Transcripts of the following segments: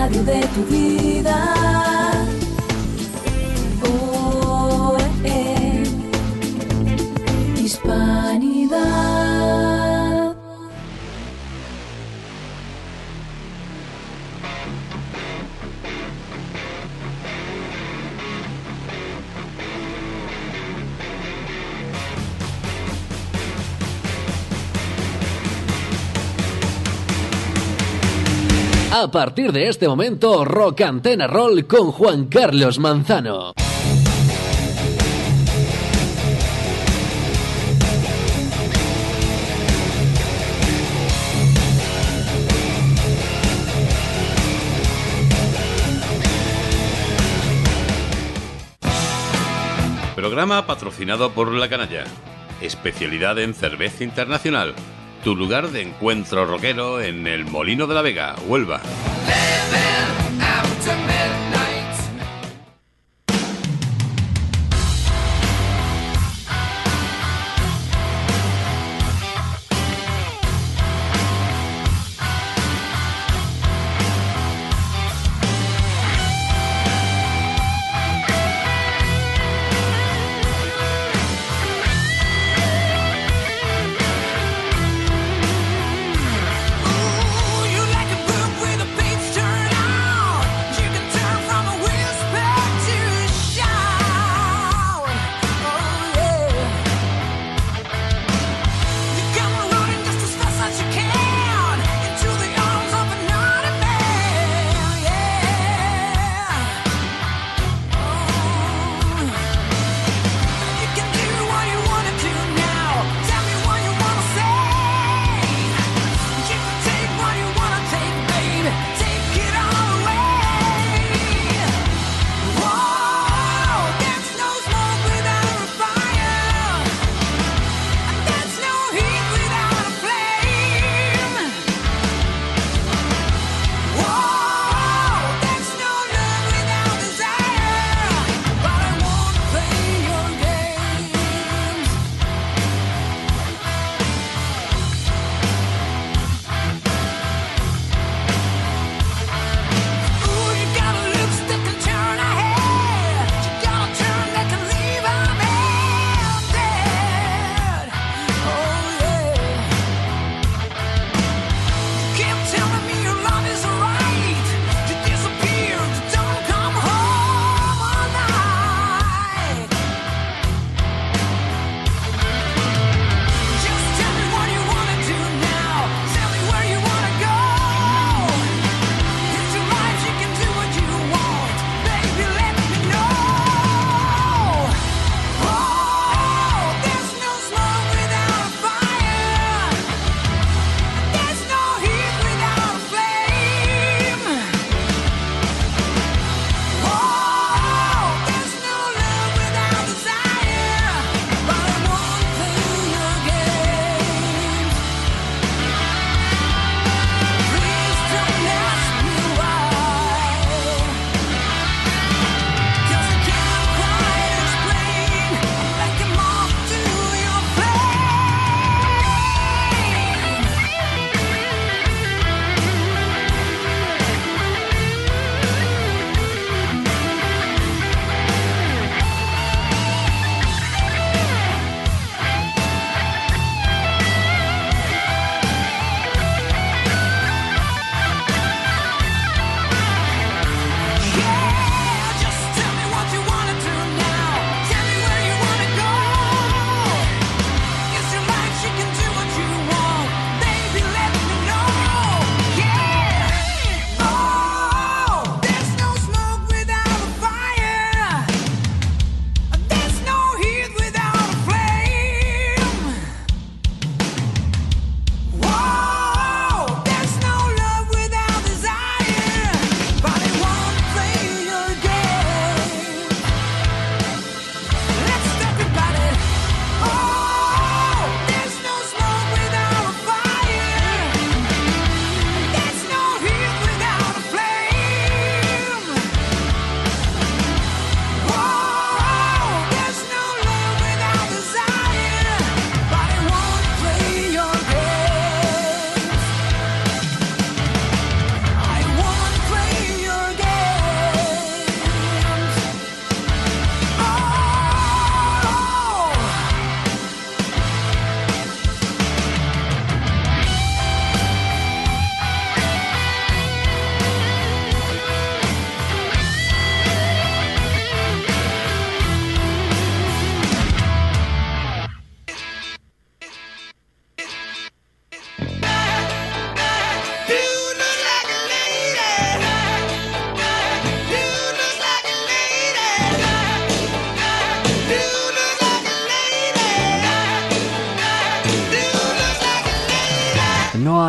radio de tu vida. Hispanidad. A partir de este momento, Rock Antena Roll con Juan Carlos Manzano. Programa patrocinado por La Canalla, especialidad en cerveza internacional, tu lugar de encuentro rockero en el Molino de la Vega, Huelva. Ooh, you like a book with a page turn on.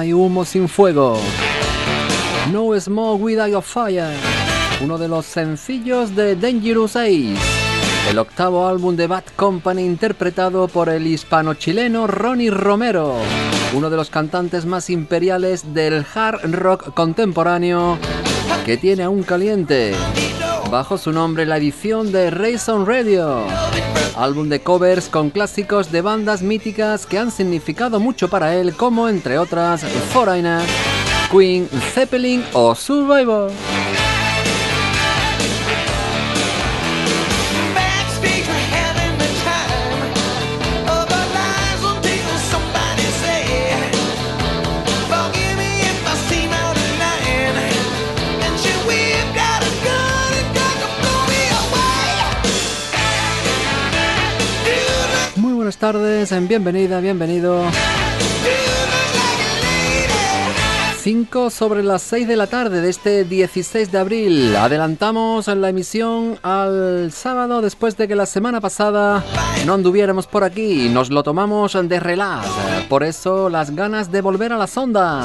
hay humo sin fuego. No smoke without fire, uno de los sencillos de Dangerous Ace, el octavo álbum de Bad Company interpretado por el hispano-chileno Ronnie Romero, uno de los cantantes más imperiales del hard rock contemporáneo, que tiene aún caliente bajo su nombre la edición de Rayson Radio, álbum de covers con clásicos de bandas míticas que han significado mucho para él, como entre otras Foreigner, Queen, Zeppelin o Survivor. Buenas tardes, bienvenida, bienvenido. 5 sobre las 6 de la tarde de este 16 de abril. Adelantamos la emisión al sábado después de que la semana pasada no anduviéramos por aquí. Nos lo tomamos de relax. Por eso las ganas de volver a las ondas.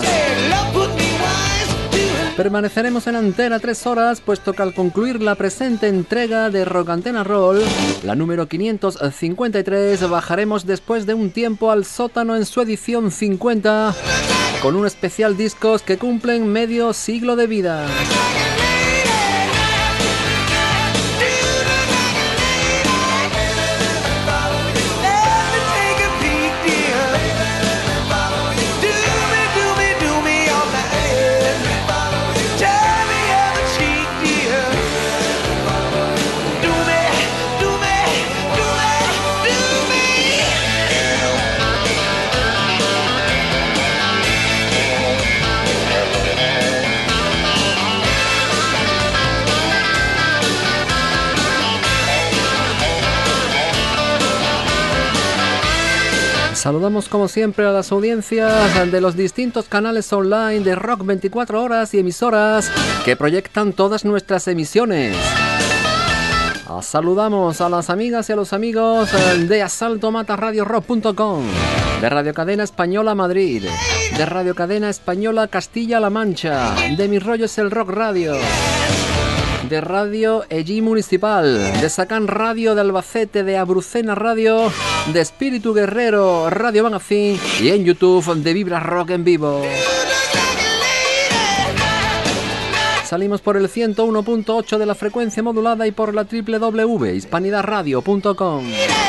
Permaneceremos en antena 3 horas, puesto que al concluir la presente entrega de Rock Antena Roll, la número 553, bajaremos después de un tiempo al sótano en su edición 50, con un especial discos que cumplen medio siglo de vida. Saludamos como siempre a las audiencias de los distintos canales online de Rock 24 horas y emisoras que proyectan todas nuestras emisiones. Saludamos a las amigas y a los amigos de asaltomatarradiorock.com, de Radio Cadena Española Madrid, de Radio Cadena Española Castilla-La Mancha, de Mi Rollo es el Rock Radio, de Radio Ellí Municipal, de Sacán Radio de Albacete, de Abrucena Radio, de Espíritu Guerrero Radio Magazine y en YouTube de Vibra Rock en vivo. Salimos por el 101.8 de la frecuencia modulada y por la www.hispanidadradio.com.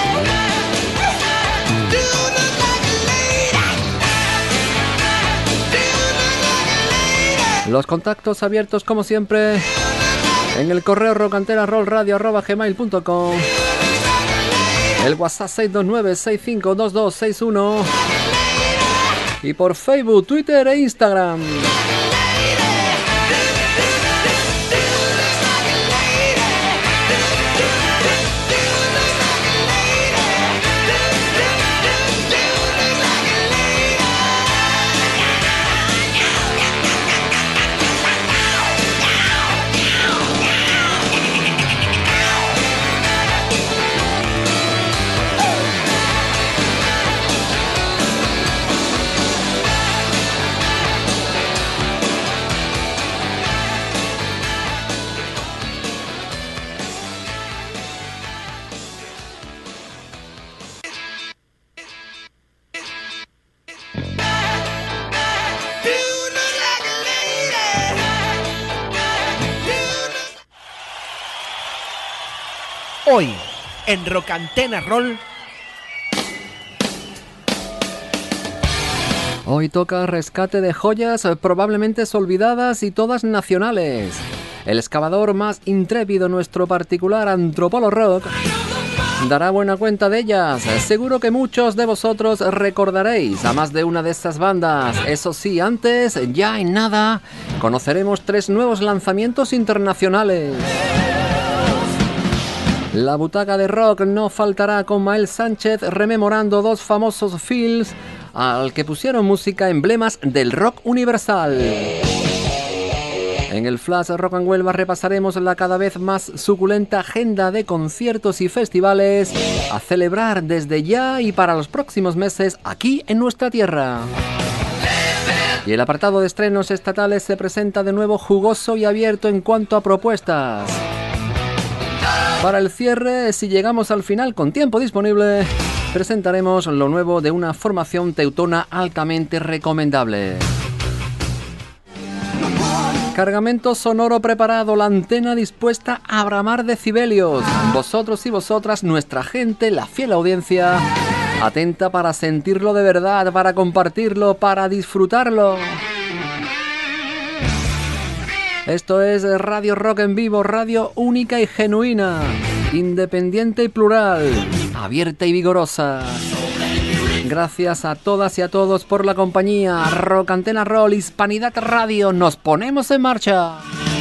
Los contactos abiertos como siempre en el correo rockanterarollradio@gmail.com, el WhatsApp 629-652261 y por Facebook, Twitter e Instagram. Hoy, en Rock Antena Roll. Hoy toca rescate de joyas probablemente olvidadas y todas nacionales. El excavador más intrépido, nuestro particular Antropolo Rock, dará buena cuenta de ellas. Seguro que muchos de vosotros recordaréis a más de una de estas bandas. Eso sí, antes, ya en nada, conoceremos 3 nuevos lanzamientos internacionales. La butaca de rock no faltará con Mael Sánchez rememorando 2 famosos films al que pusieron música emblemas del rock universal. En el Flash Rock and Huelva repasaremos la cada vez más suculenta agenda de conciertos y festivales a celebrar desde ya y para los próximos meses aquí en nuestra tierra. Y el apartado de estrenos estatales se presenta de nuevo jugoso y abierto en cuanto a propuestas. Para el cierre, si llegamos al final con tiempo disponible, presentaremos lo nuevo de una formación teutona altamente recomendable. Cargamento sonoro preparado, la antena dispuesta a bramar decibelios. Vosotros y vosotras, nuestra gente, la fiel audiencia, atenta para sentirlo de verdad, para compartirlo, para disfrutarlo. Esto es Radio Rock en Vivo, radio única y genuina, independiente y plural, abierta y vigorosa. Gracias a todas y a todos por la compañía. Rock Antena Roll, Hispanidad Radio, nos ponemos en marcha.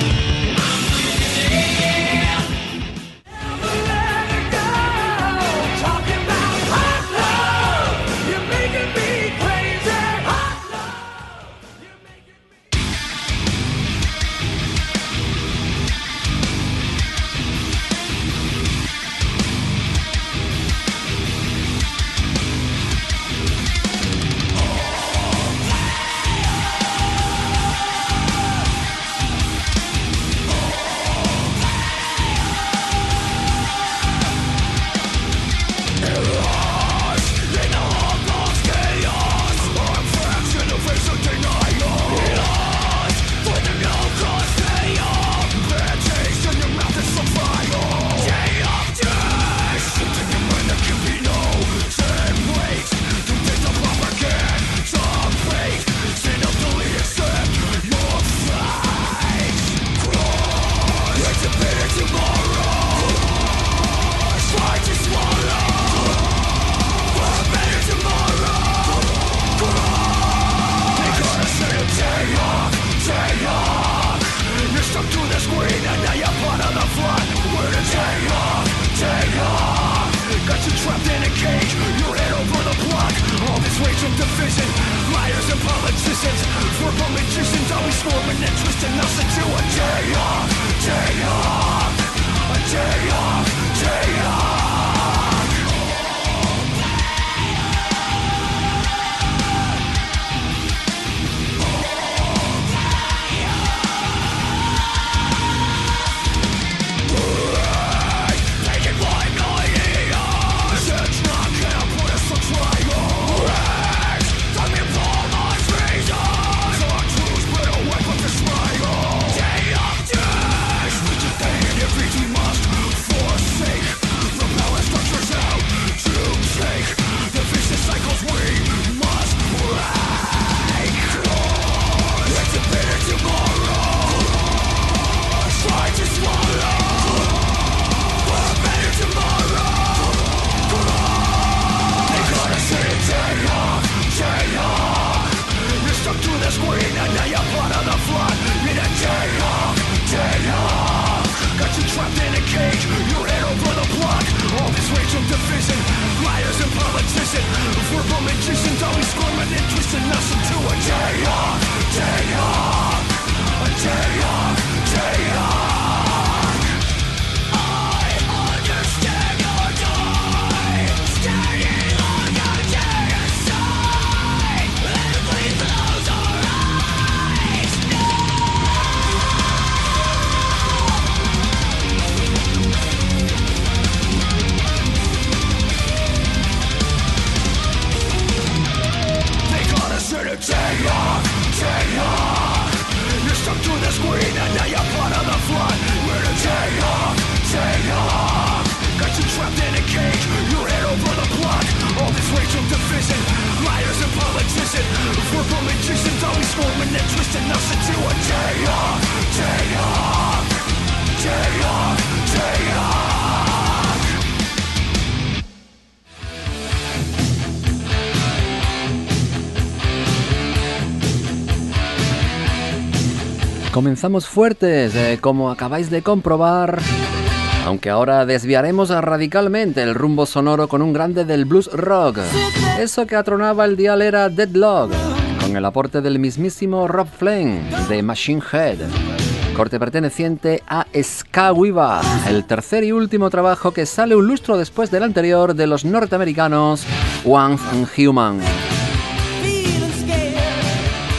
Comenzamos fuertes, como acabáis de comprobar, aunque ahora desviaremos radicalmente el rumbo sonoro con un grande del blues rock. Eso que atronaba el dial era Deadlock, con el aporte del mismísimo Rob Flynn de Machine Head, corte perteneciente a Ska Viva, el tercer y último trabajo que sale un lustro después del anterior de los norteamericanos Once and Human.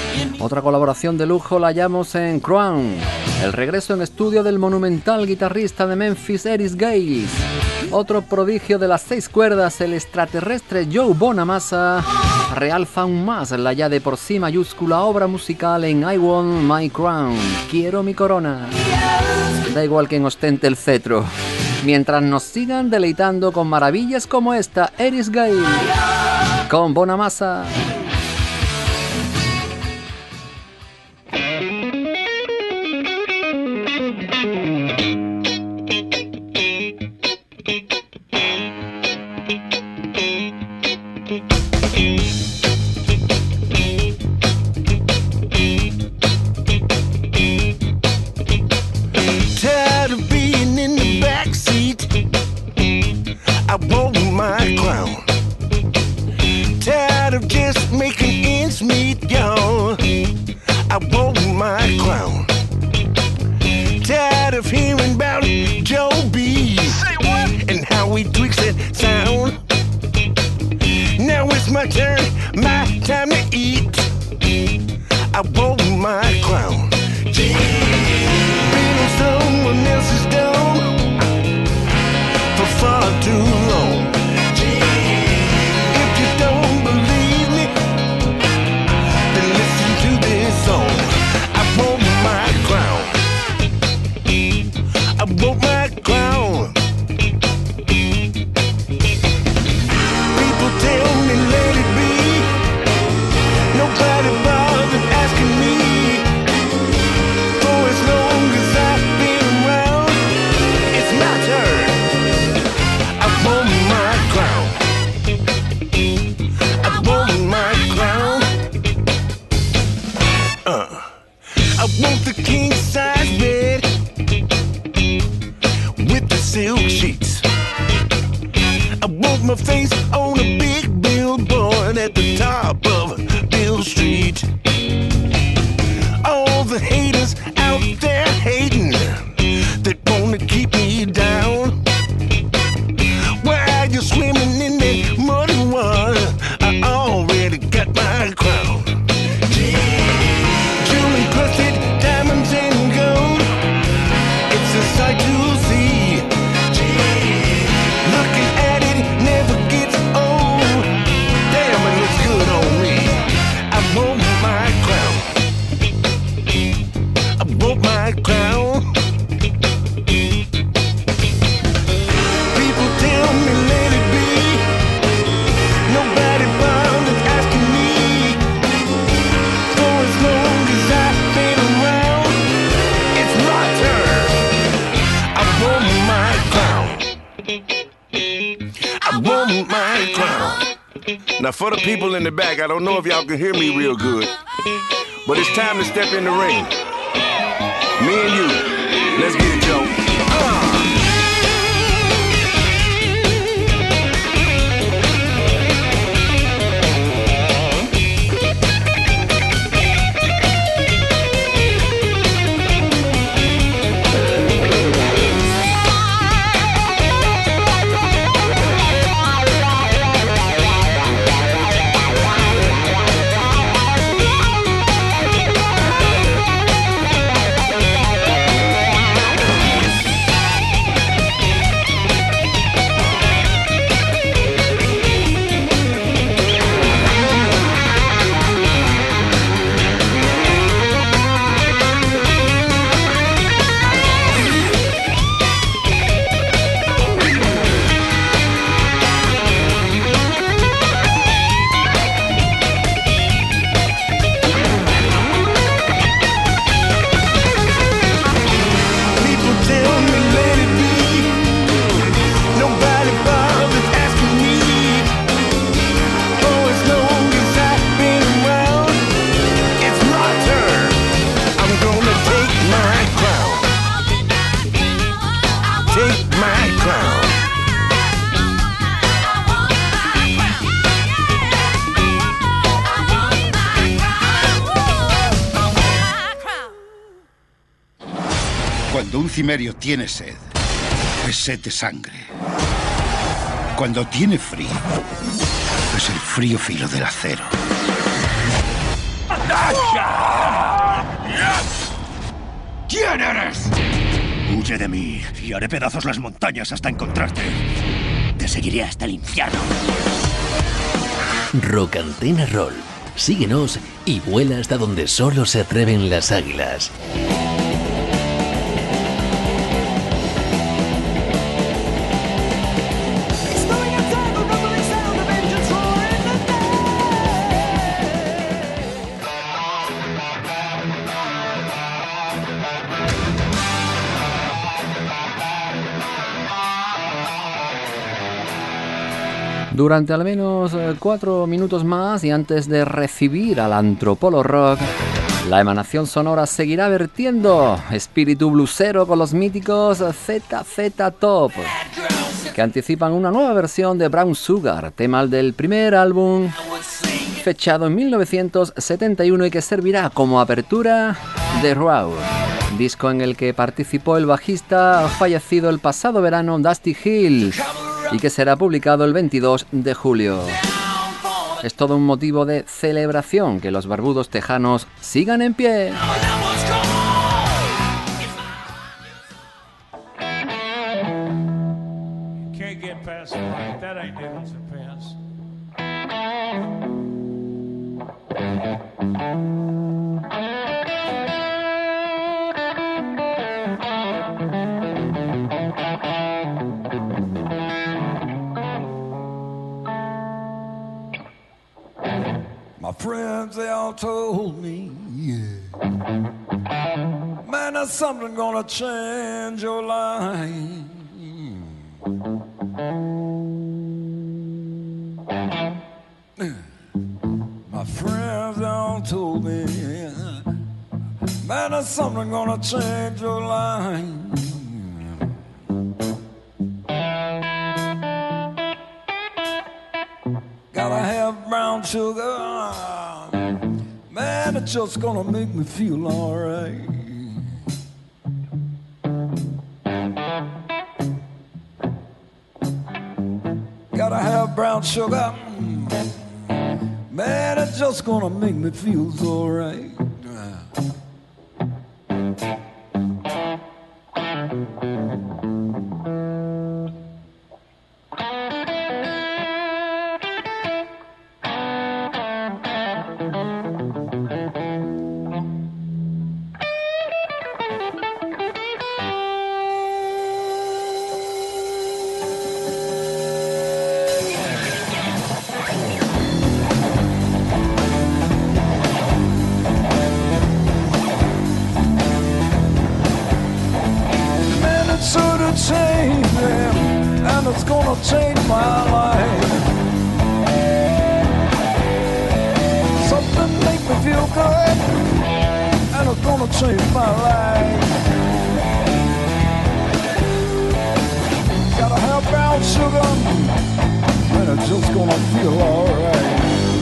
Otra colaboración de lujo la hallamos en Crown, el regreso en estudio del monumental guitarrista de Memphis, Eris Gaze. Otro prodigio de las 6 cuerdas, el extraterrestre Joe Bonamassa, realza aún más la ya de por sí mayúscula obra musical en I Want My Crown, quiero mi corona. Da igual quien ostente el cetro, mientras nos sigan deleitando con maravillas como esta, Eris Gaze, con Bonamassa. Now, for the people in the back, I don't know if y'all can hear me real good, but it's time to step in the ring. Me and you, let's get it, Joe. Cuando un cimerio tiene sed, es sed de sangre. Cuando tiene frío, es el frío filo del acero. ¿Quién eres? Huye de mí y haré pedazos las montañas hasta encontrarte. Te seguiré hasta el infierno. Rock Antena Roll. Síguenos y vuela hasta donde solo se atreven las águilas. Durante al menos 4 minutos más y antes de recibir al Antropolo Rock, la emanación sonora seguirá vertiendo espíritu blusero con los míticos ZZ Top, que anticipan una nueva versión de Brown Sugar, tema del primer álbum fechado en 1971 y que servirá como apertura de Raw, disco en el que participó el bajista fallecido el pasado verano Dusty Hill y que será publicado el 22 de julio. Es todo un motivo de celebración que los barbudos tejanos sigan en pie. My friends, they all told me, yeah, man, there's something gonna change your life. My friends, they all told me, yeah, man, there's something gonna change your life. Gotta have brown sugar, man, it's just gonna make me feel alright. Gotta have brown sugar, man, it's just gonna make me feel so right. Change them, and it's gonna change my life. Something make me feel good, and it's gonna change my life. Gotta have brown sugar, and it's just gonna feel alright.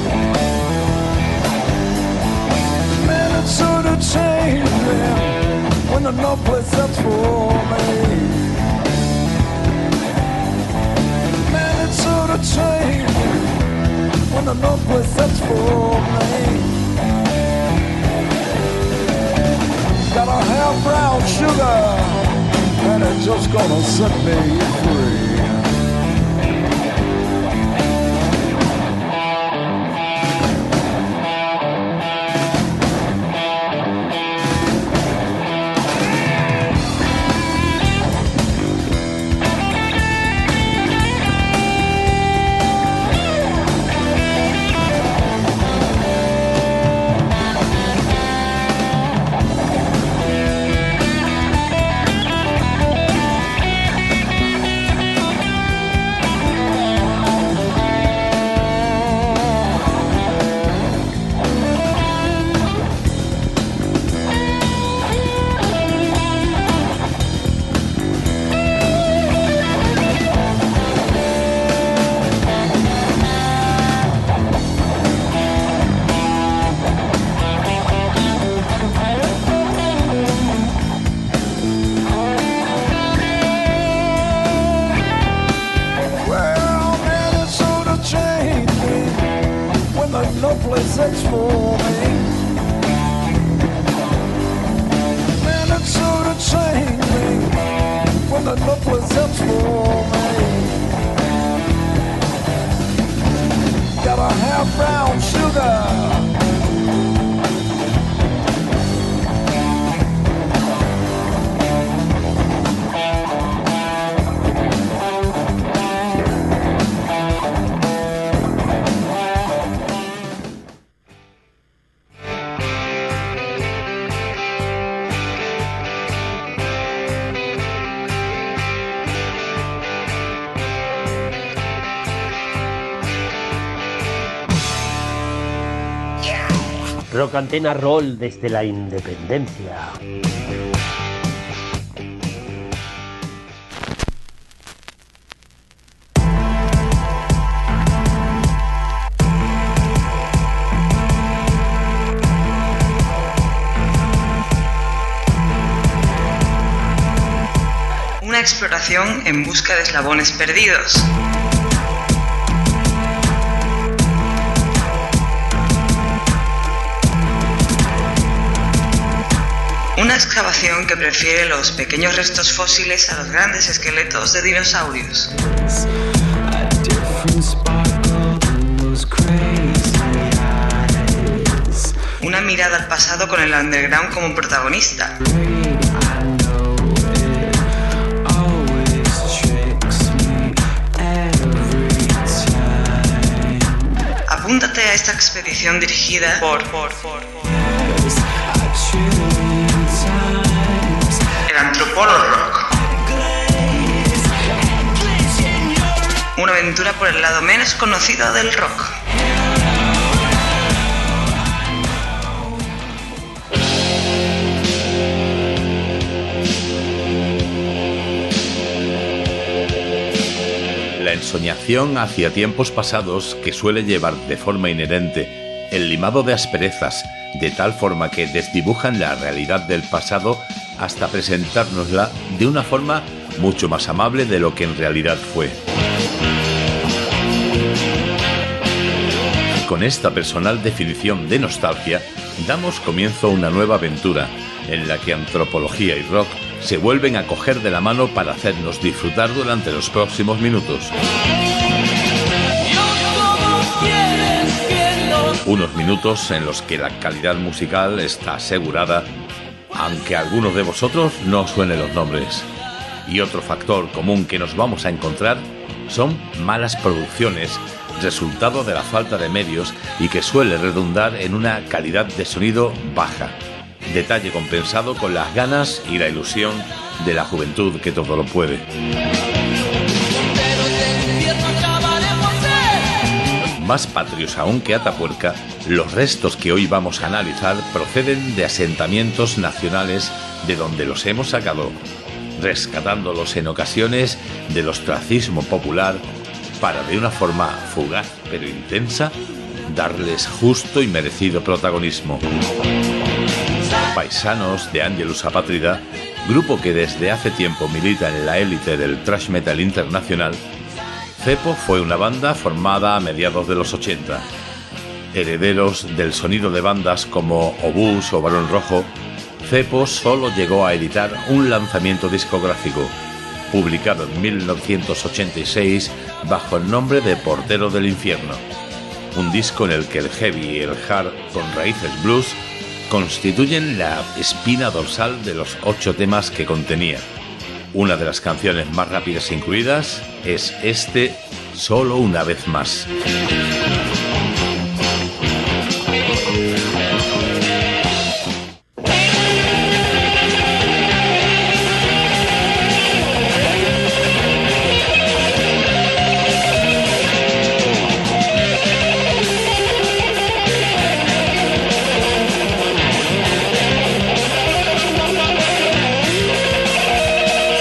Man, it's sure to change them when there's no place that's for me. Sort of change when there's no place that's for me. Gotta have brown sugar, and it's just gonna set me free. No place that's for me. Man, it's so and look what's up for me. Got a half brown sugar. Rock Antena Roll desde la independencia. Una exploración en busca de eslabones perdidos. Una excavación que prefiere los pequeños restos fósiles a los grandes esqueletos de dinosaurios. Una mirada al pasado con el underground como protagonista. Apúntate a esta expedición dirigida por el antropólogo rock. Una aventura por el lado menos conocido del rock. La ensoñación hacia tiempos pasados que suele llevar de forma inherente el limado de asperezas, de tal forma que desdibujan la realidad del pasado hasta presentárnosla de una forma mucho más amable de lo que en realidad fue. Con esta personal definición de nostalgia, damos comienzo a una nueva aventura, en la que antropología y rock se vuelven a coger de la mano para hacernos disfrutar durante los próximos minutos. Unos minutos en los que la calidad musical está asegurada, aunque a algunos de vosotros no suenen los nombres. Y otro factor común que nos vamos a encontrar son malas producciones, resultado de la falta de medios y que suele redundar en una calidad de sonido baja. Detalle compensado con las ganas y la ilusión de la juventud que todo lo puede. Más patrios aún que Atapuerca, los restos que hoy vamos a analizar proceden de asentamientos nacionales de donde los hemos sacado, rescatándolos en ocasiones del ostracismo popular para, de una forma fugaz pero intensa, darles justo y merecido protagonismo. Paisanos de Angelus Apátrida, grupo que desde hace tiempo milita en la élite del thrash metal internacional, Cepo fue una banda formada a mediados de los 80. Herederos del sonido de bandas como Obús o Barón Rojo, Cepo solo llegó a editar un lanzamiento discográfico, publicado en 1986 bajo el nombre de Portero del Infierno, un disco en el que el heavy y el hard con raíces blues constituyen la espina dorsal de los 8 temas que contenía. Una de las canciones más rápidas incluidas es este, Solo una vez más.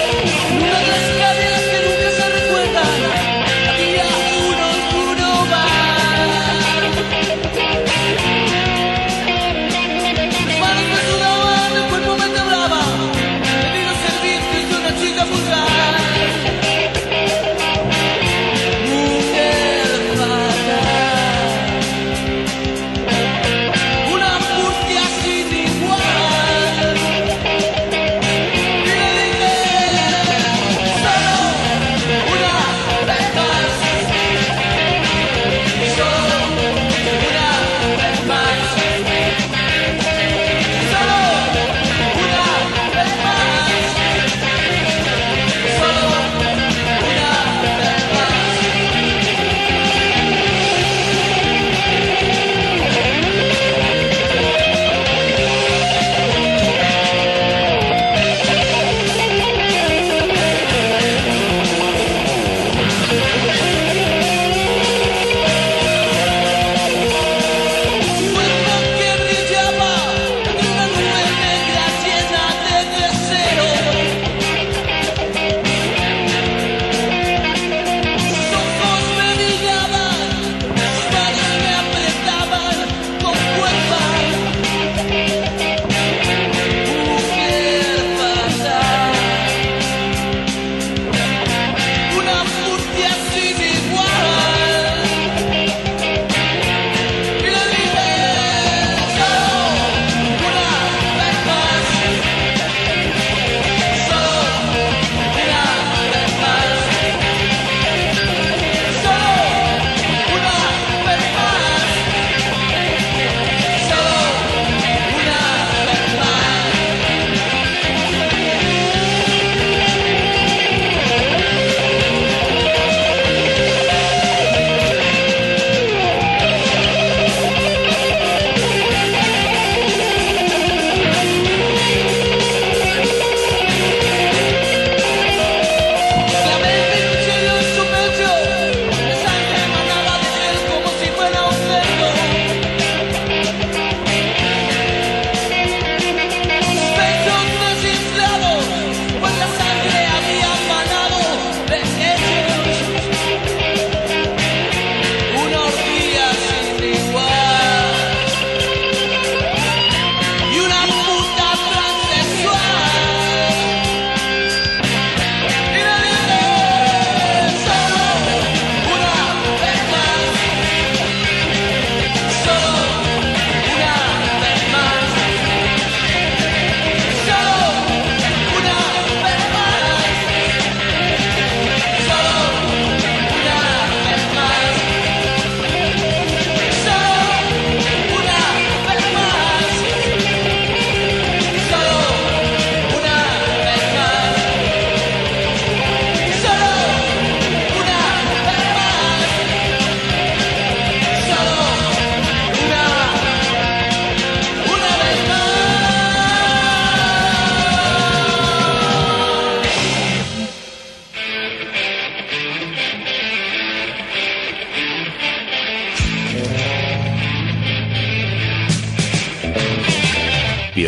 Una de las cadenas que nunca se recuerdan. Había un oscuro bar.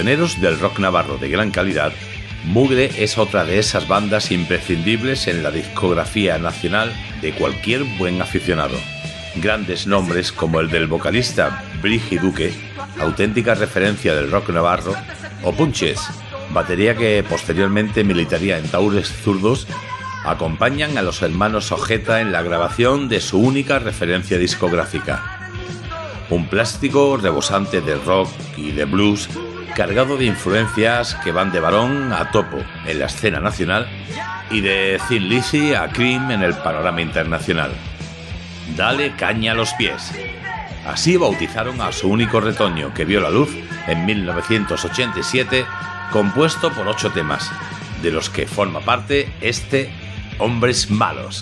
pioneros del rock navarro de gran calidad, Mugre es otra de esas bandas imprescindibles en la discografía nacional de cualquier buen aficionado. Grandes nombres como el del vocalista Brigi Duque, auténtica referencia del rock navarro, o Punches, batería que posteriormente militaría en Taures Zurdos, acompañan a los hermanos Ojeta en la grabación de su única referencia discográfica. Un plástico rebosante de rock y de blues, cargado de influencias que van de Barón a Topo en la escena nacional y de Thin Lizzy a Cream en el panorama internacional. Dale caña a los pies. Así bautizaron a su único retoño, que vio la luz en 1987, compuesto por 8 temas, de los que forma parte este Hombres Malos.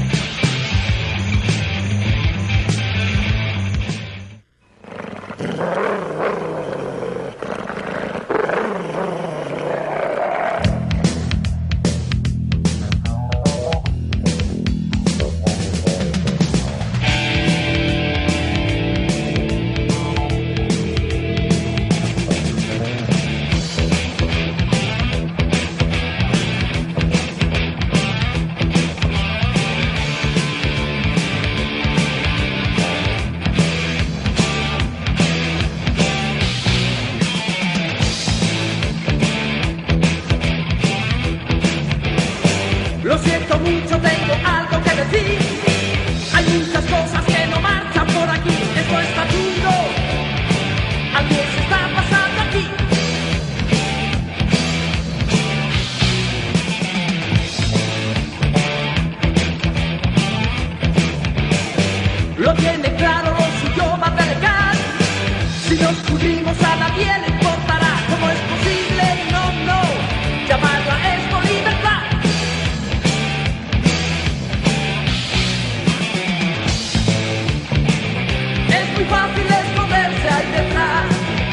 Lo siento mucho, tengo algo que decir. Hay muchas cosas que no marchan por aquí. Esto está duro. Algo se está pasando aquí. Lo tiene claro, lo suyo va a delegar. Si nos pudrimos a nadie le importará. ¿Cómo es posible? No, llamarlo a esto libertad. Muy fácil esconderse ahí detrás.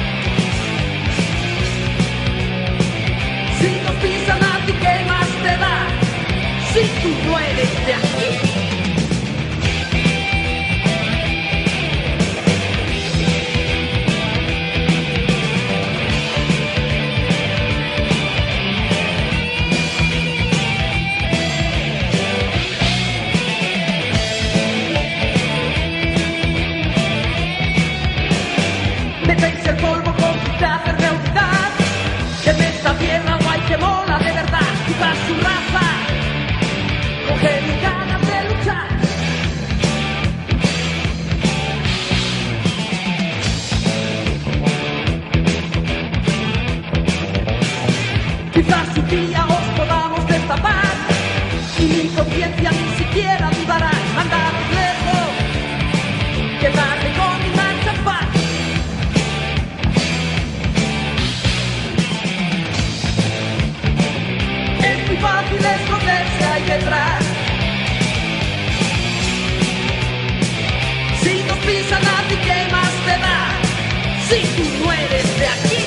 Si nos pisan a ti, ¿qué más te da? Si tú no eres de aquí. Metéis el polvo con tu placer de unidad. Que en esta tierra no hay que mola de verdad. Quizás su raza coge mi ganas de luchar. Quizás un día os podamos destapar y mi conciencia ni siquiera dudará. Mandaros lejos, quedarme con mi marcha en paz. Muy fácil esconderse ahí detrás. Si nos pisan a ti, ¿qué más te da? Si tú no eres de aquí.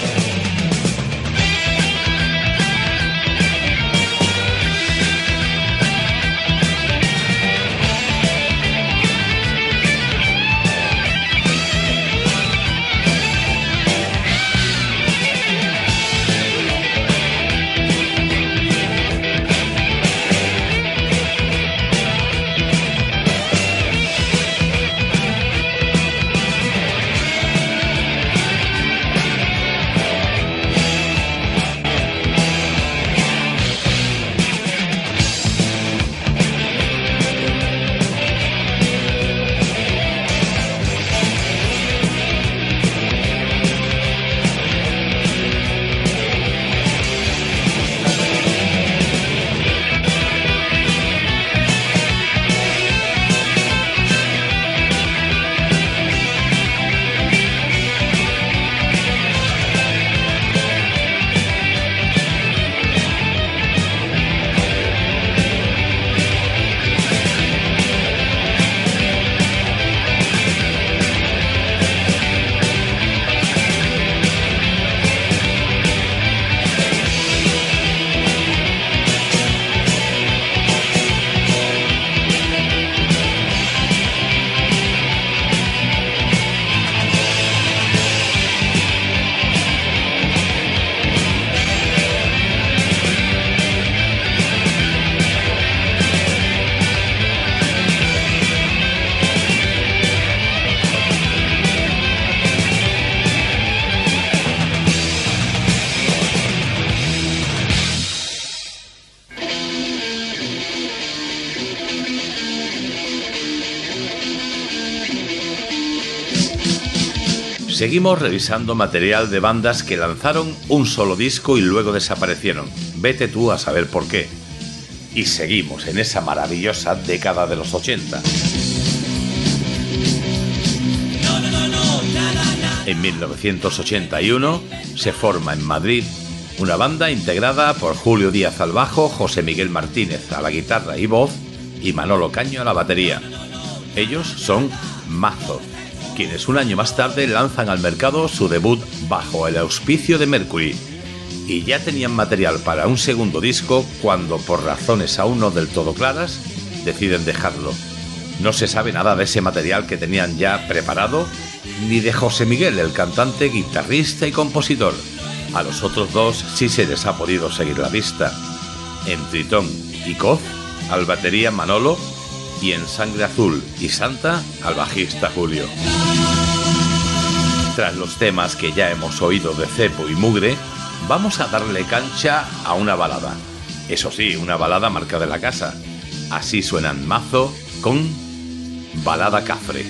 Seguimos revisando material de bandas que lanzaron un solo disco y luego desaparecieron. Vete tú a saber por qué. Y seguimos en esa maravillosa década de los 80. En 1981 se forma en Madrid una banda integrada por Julio Díaz al bajo, José Miguel Martínez a la guitarra y voz y Manolo Caño a la batería. Ellos son Mazo, quienes un año más tarde lanzan al mercado su debut bajo el auspicio de Mercury. Y ya tenían material para un segundo disco cuando, por razones aún no del todo claras, deciden dejarlo. No se sabe nada de ese material que tenían ya preparado, ni de José Miguel, el cantante, guitarrista y compositor. A los otros dos sí se les ha podido seguir la pista. En Tritón y Coz, al batería Manolo, y en Sangre Azul y Santa, al bajista Julio. Tras los temas que ya hemos oído de Cepo y Mugre, vamos a darle cancha a una balada. Eso sí, una balada marca de la casa. Así suenan Mazo con Balada Cafre.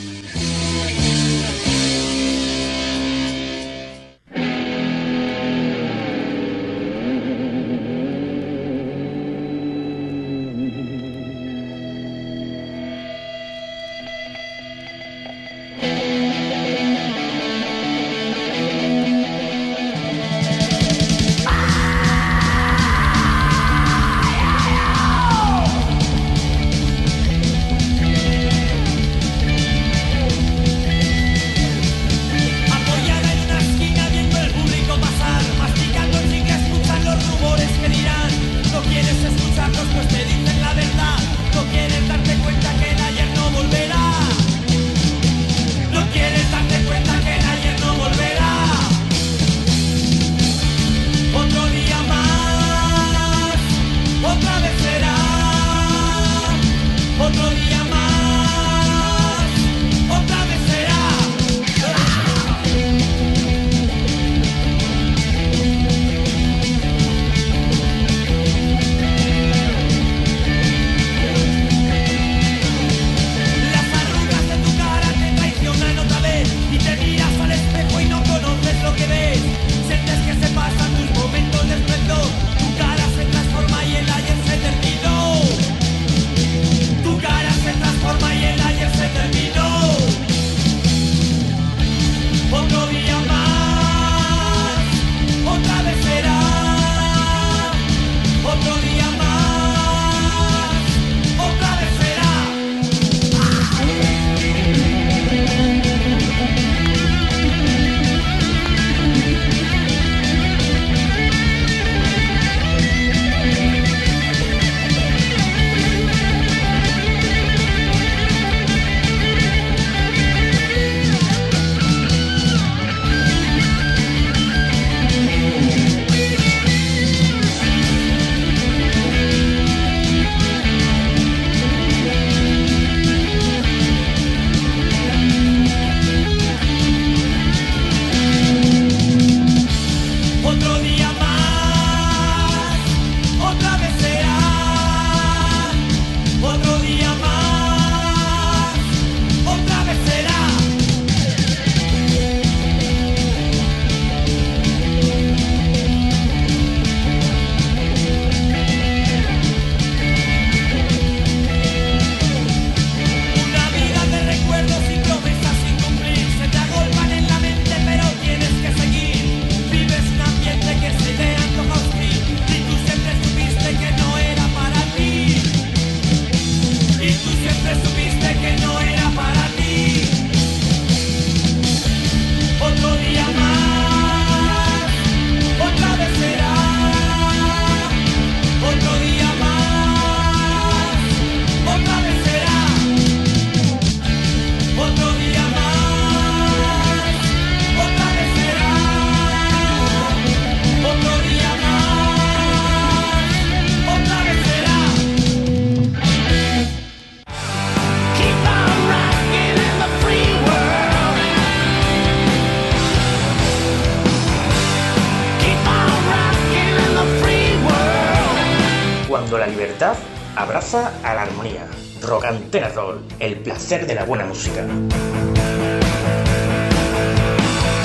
Cuando la libertad abraza a la armonía. Rock and Roll, el placer de la buena música.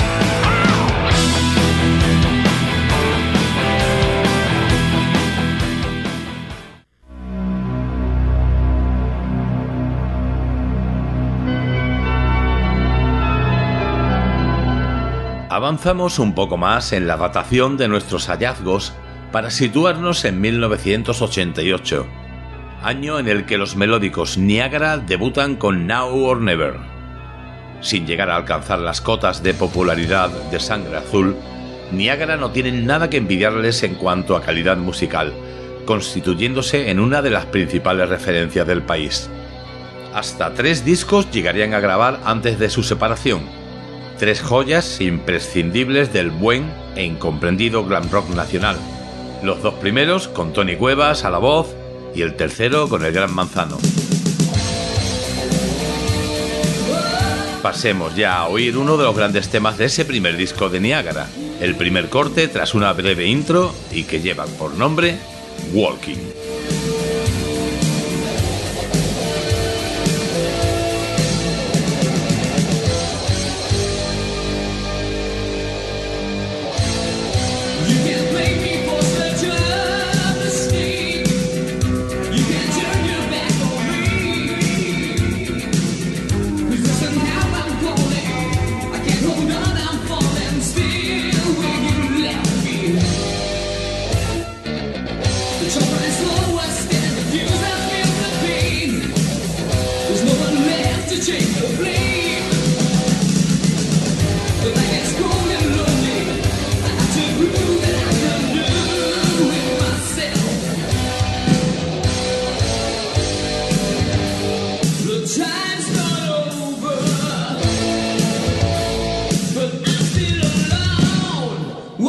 Avanzamos un poco más en la datación de nuestros hallazgos para situarnos en 1988, año en el que los melódicos Niagara debutan con Now or Never. Sin llegar a alcanzar las cotas de popularidad de Sangre Azul, Niagara no tienen nada que envidiarles en cuanto a calidad musical, constituyéndose en una de las principales referencias del país. Hasta 3 discos llegarían a grabar antes de su separación, 3 joyas imprescindibles del buen e incomprendido glam rock nacional. Los 2 primeros con Tony Cuevas a la voz y el tercero con el Gran Manzano. Pasemos ya a oír uno de los grandes temas de ese primer disco de Niagara, el primer corte tras una breve intro y que lleva por nombre Walking.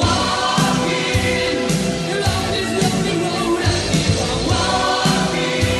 Walking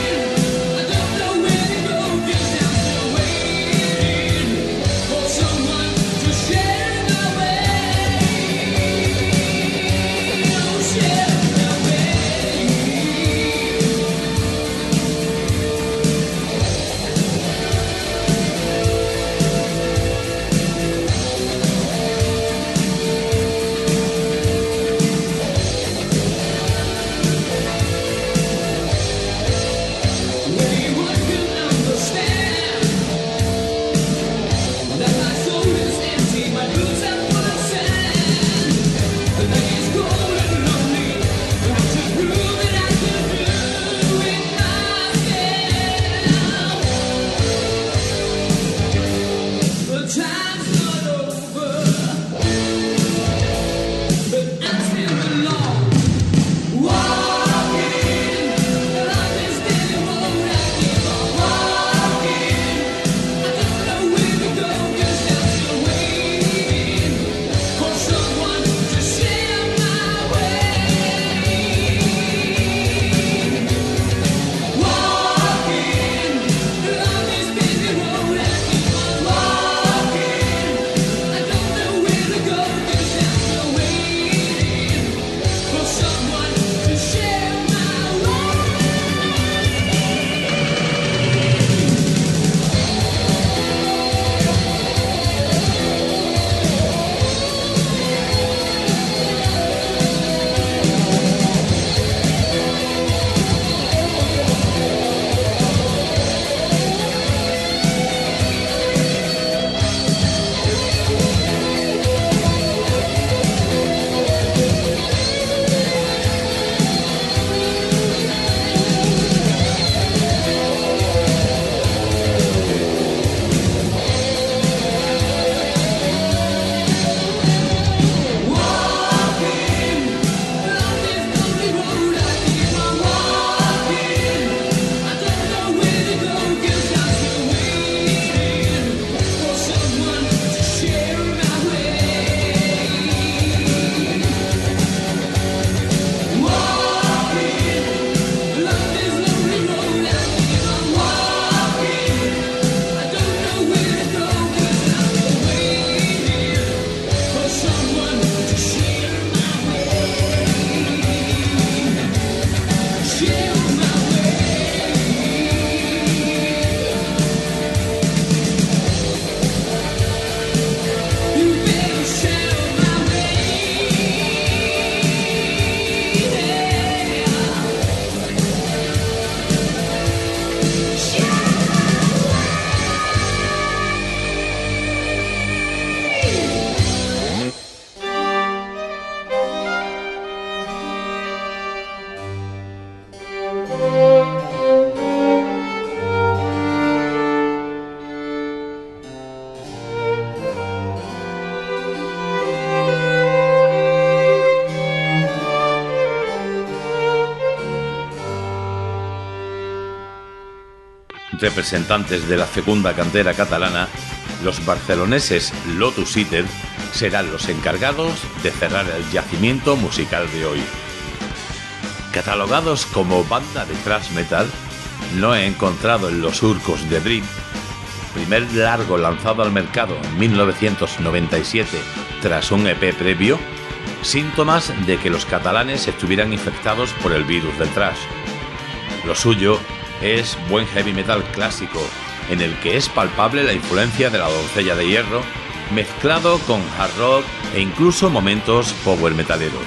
Representantes de la fecunda cantera catalana, los barceloneses Lotus Eater serán los encargados de cerrar el yacimiento musical de hoy. Catalogados como banda de thrash metal, no he encontrado en los surcos de Dream, primer largo lanzado al mercado en 1997 tras un EP previo, síntomas de que los catalanes estuvieran infectados por el virus del thrash. Lo suyo es buen heavy metal clásico, en el que es palpable la influencia de la Doncella de Hierro, mezclado con hard rock e incluso momentos power metaleros.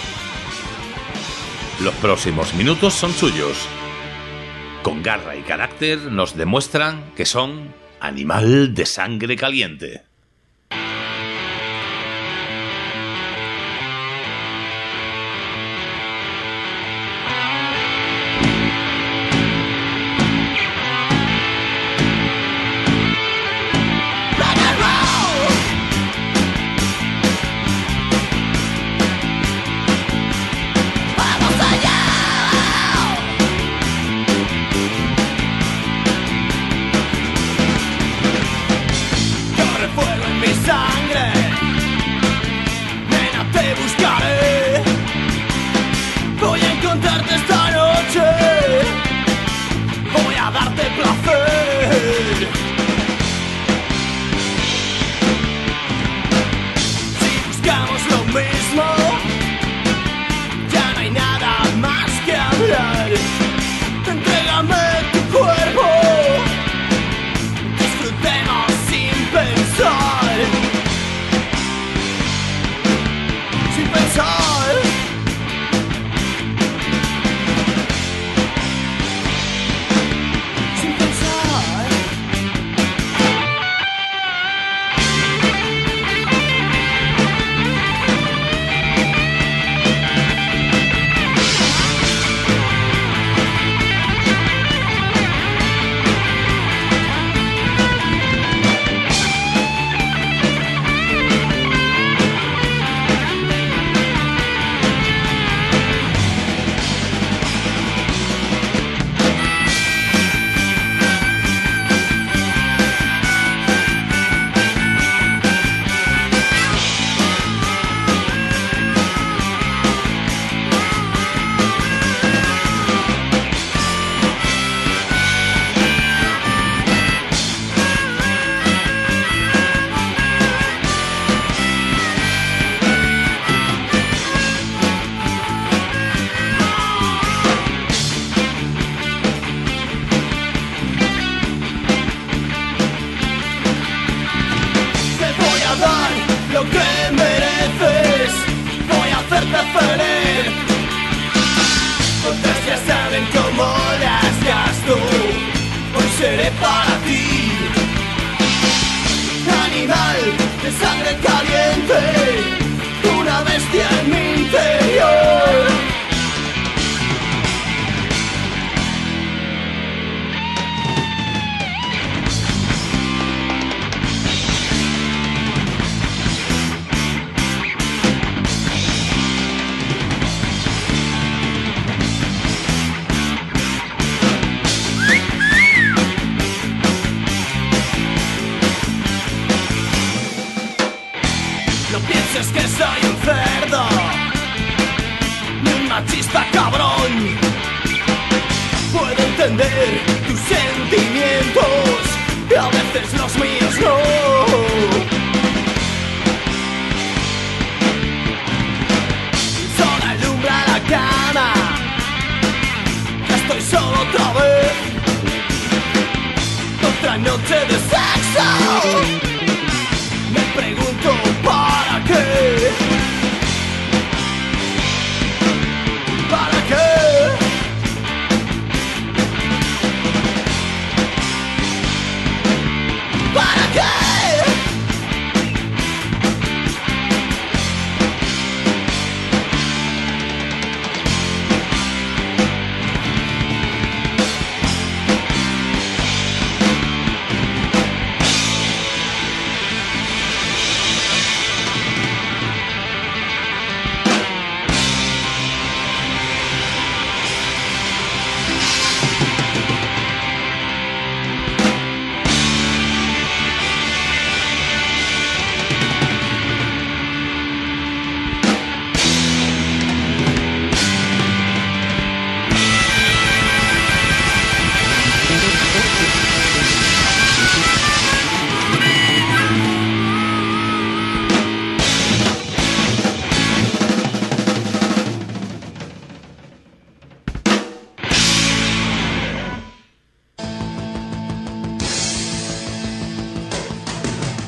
Los próximos minutos son suyos. Con garra y carácter nos demuestran que son animal de sangre caliente.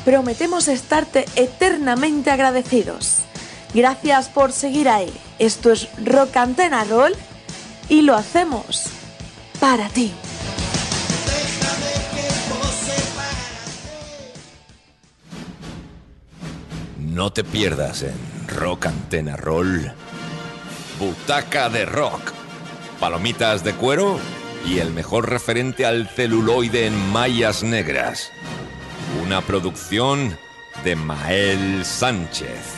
prometemos estarte eternamente agradecidos. Gracias por seguir ahí. Esto es Rock Antena Roll y lo hacemos para ti. No te pierdas en Rock Antena Roll. Butaca de rock, palomitas de cuero y el mejor referente al celuloide en mallas negras. Una producción de Mael Sánchez.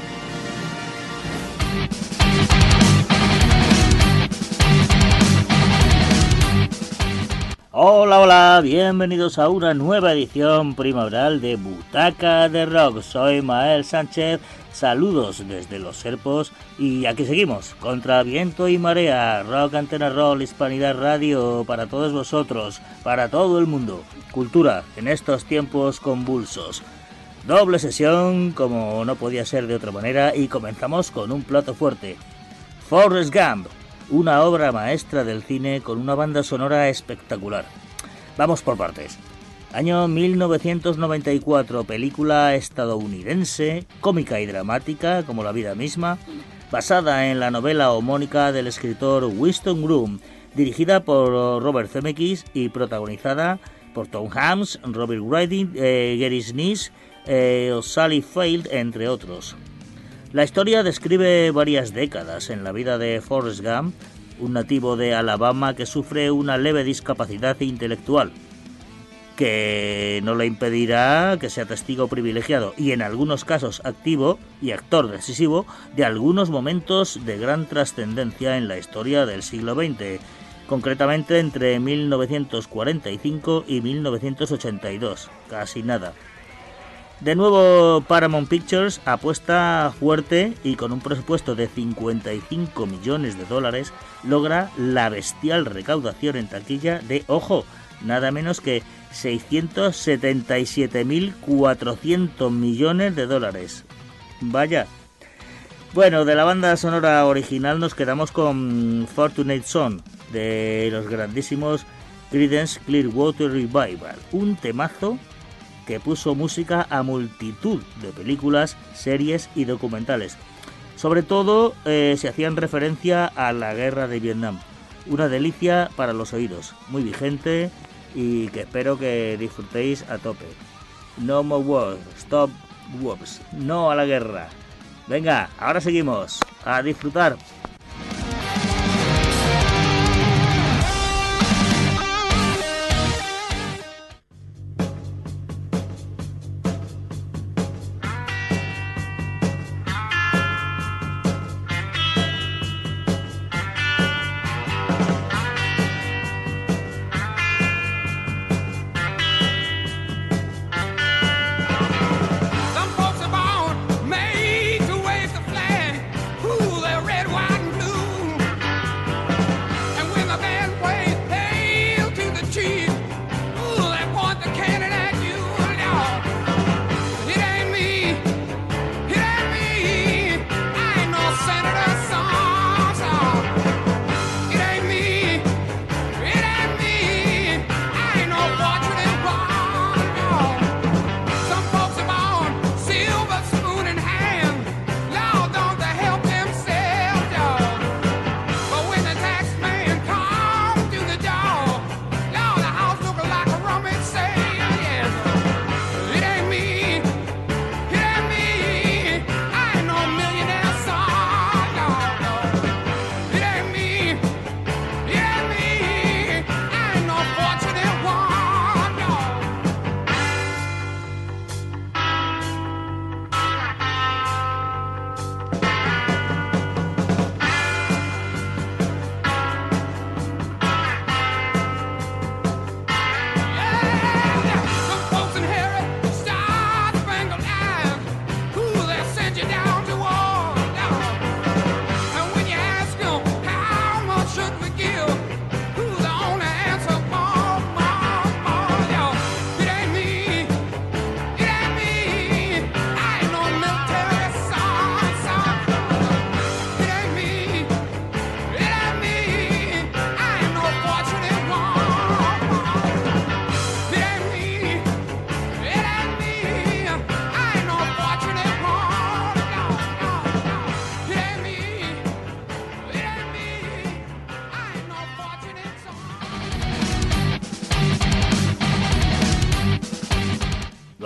Hola, hola, bienvenidos a una nueva edición primaveral de Butaca de Rock. Soy Mael Sánchez, saludos desde Los Serpos y aquí seguimos, contra viento y marea, Rock Antena Roll, Hispanidad Radio, para todos vosotros, para todo el mundo, cultura en estos tiempos convulsos. Doble sesión, como no podía ser de otra manera, y comenzamos con un plato fuerte. Forrest Gump, una obra maestra del cine con una banda sonora espectacular. Vamos por partes. Año 1994, película estadounidense, cómica y dramática como la vida misma, basada en la novela homónica del escritor Winston Groom, dirigida por Robert Zemeckis y protagonizada por Tom Hanks, Robert Redford, Gary Sinise, Sally Field, entre otros. La historia describe varias décadas en la vida de Forrest Gump, un nativo de Alabama que sufre una leve discapacidad intelectual, que no le impedirá que sea testigo privilegiado y en algunos casos activo y actor decisivo de algunos momentos de gran trascendencia en la historia del siglo XX, concretamente entre 1945 y 1982, casi nada. De nuevo, Paramount Pictures apuesta fuerte y con un presupuesto de $55 millones logra la bestial recaudación en taquilla de, ojo, nada menos que $677.400 millones. Vaya. Bueno, de la banda sonora original nos quedamos con Fortunate Son, de los grandísimos Creedence Clearwater Revival, un temazo que puso música a multitud de películas, series y documentales. Sobre todo se hacían referencia a la guerra de Vietnam. Una delicia para los oídos, muy vigente y que espero que disfrutéis a tope. No more wars, stop wars, no a la guerra. Venga, ahora seguimos, a disfrutar. Some folks are born made to wave the flag. Ooh, they're red, white,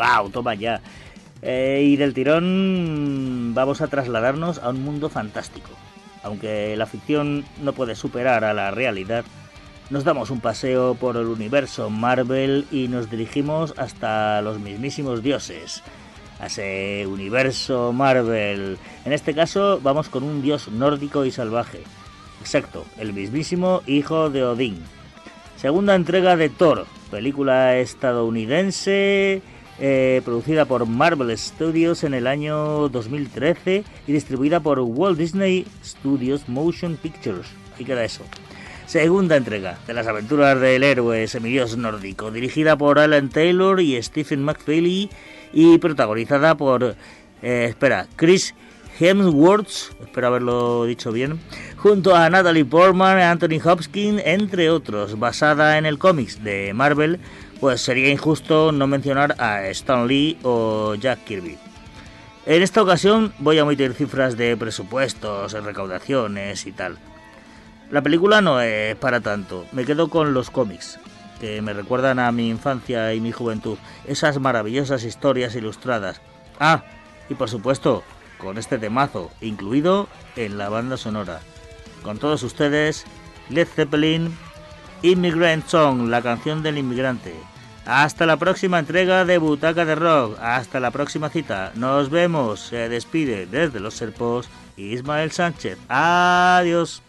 ¡Wow! Toma ya. Y del tirón vamos a trasladarnos a un mundo fantástico. Aunque la ficción no puede superar a la realidad, nos damos un paseo por el universo Marvel y nos dirigimos hasta los mismísimos dioses. A ese universo Marvel. En este caso vamos con un dios nórdico y salvaje. Exacto, el mismísimo hijo de Odín. Segunda entrega de Thor, película estadounidense producida por Marvel Studios en el año 2013 y distribuida por Walt Disney Studios Motion Pictures. Ahí queda eso. Segunda entrega de las aventuras del héroe semidios nórdico, dirigida por Alan Taylor y Stephen McFeely y protagonizada por Chris Hemsworth, espero haberlo dicho bien, junto a Natalie Portman y Anthony Hopkins, entre otros. Basada en el cómics de Marvel, pues sería injusto no mencionar a Stan Lee o Jack Kirby. En esta ocasión voy a omitir cifras de presupuestos, recaudaciones y tal. La película no es para tanto, me quedo con los cómics, que me recuerdan a mi infancia y mi juventud, esas maravillosas historias ilustradas. Ah, y por supuesto, con este temazo, incluido en la banda sonora. Con todos ustedes, Led Zeppelin, Immigrant Song, la canción del inmigrante. Hasta la próxima entrega de Butaca de Rock, hasta la próxima cita, nos vemos, se despide desde Los Serpos Ismael Sánchez. Adiós.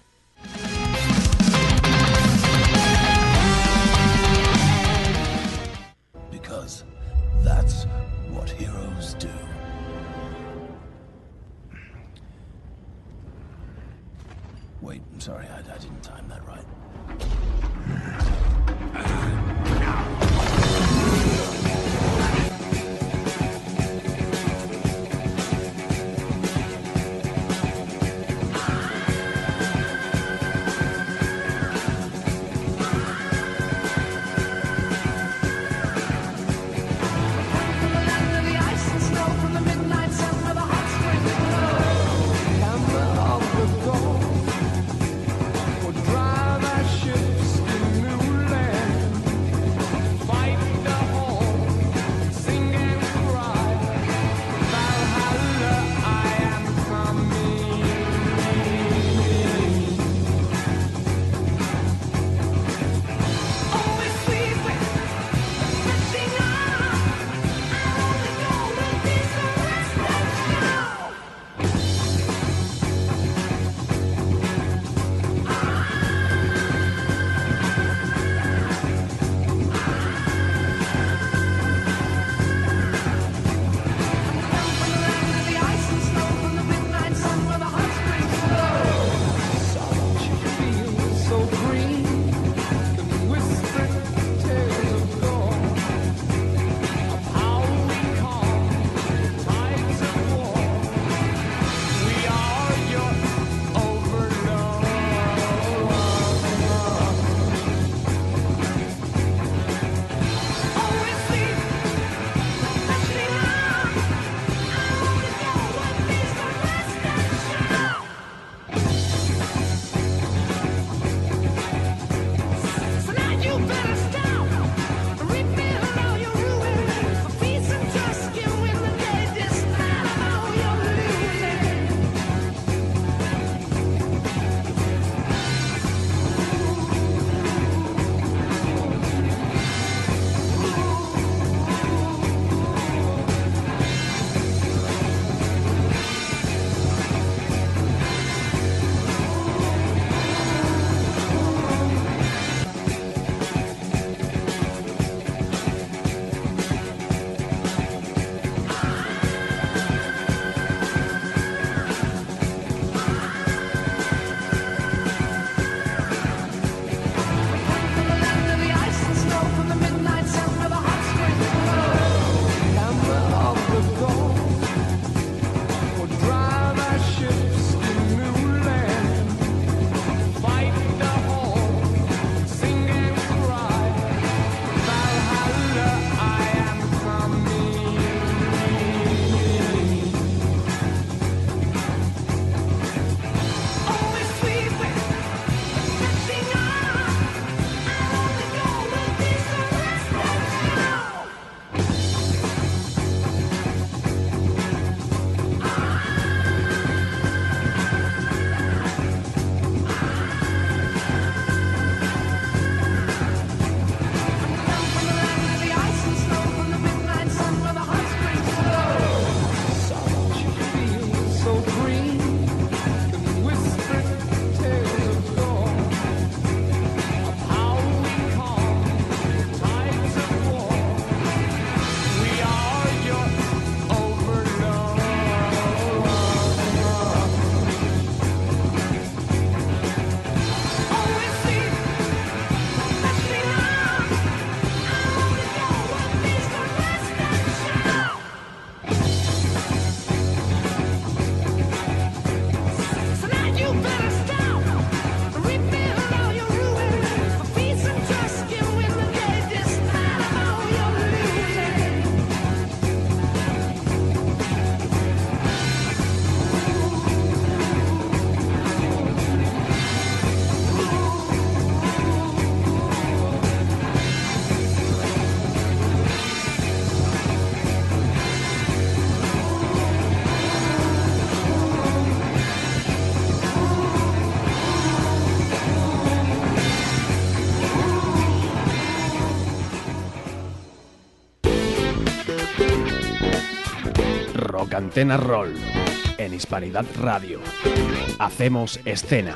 Because that's what heroes do. Wait, I'm sorry, I didn't time that right. Rock Antena Roll, en Hispanidad Radio. Hacemos escena.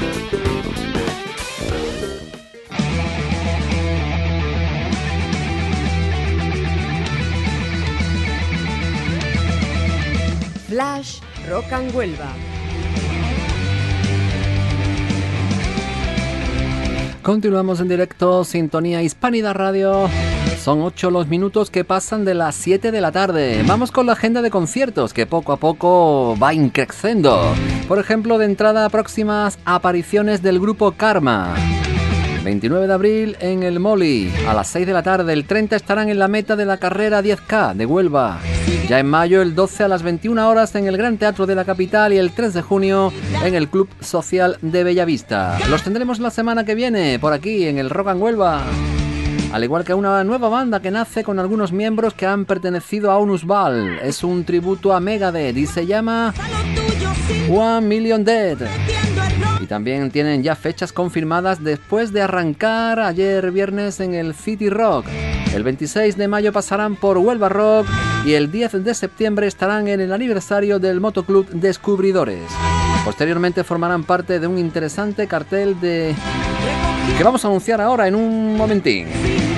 Flash Rock and Huelva. Continuamos en directo, sintonía Hispanidad Radio. Son 8 los minutos que pasan de las 7 de la tarde. Vamos con la agenda de conciertos que poco a poco va increciendo. Por ejemplo, de entrada, próximas apariciones del grupo Karma. 29 de abril en el Moli, a las 6 de la tarde. El 30 estarán en la meta de la carrera 10K de Huelva. Ya en mayo, el 12 a las 21 horas en el Gran Teatro de la capital y el 3 de junio en el Club Social de Bellavista. Los tendremos la semana que viene por aquí en el Rock and Huelva. Al igual que una nueva banda que nace con algunos miembros que han pertenecido a Unusval. Es un tributo a Megadeth y se llama One Million Dead. Y también tienen ya fechas confirmadas después de arrancar ayer viernes en el City Rock. El 26 de mayo pasarán por Huelva Rock y el 10 de septiembre estarán en el aniversario del Motoclub Descubridores. Posteriormente formarán parte de un interesante cartel que vamos a anunciar ahora en un momentín.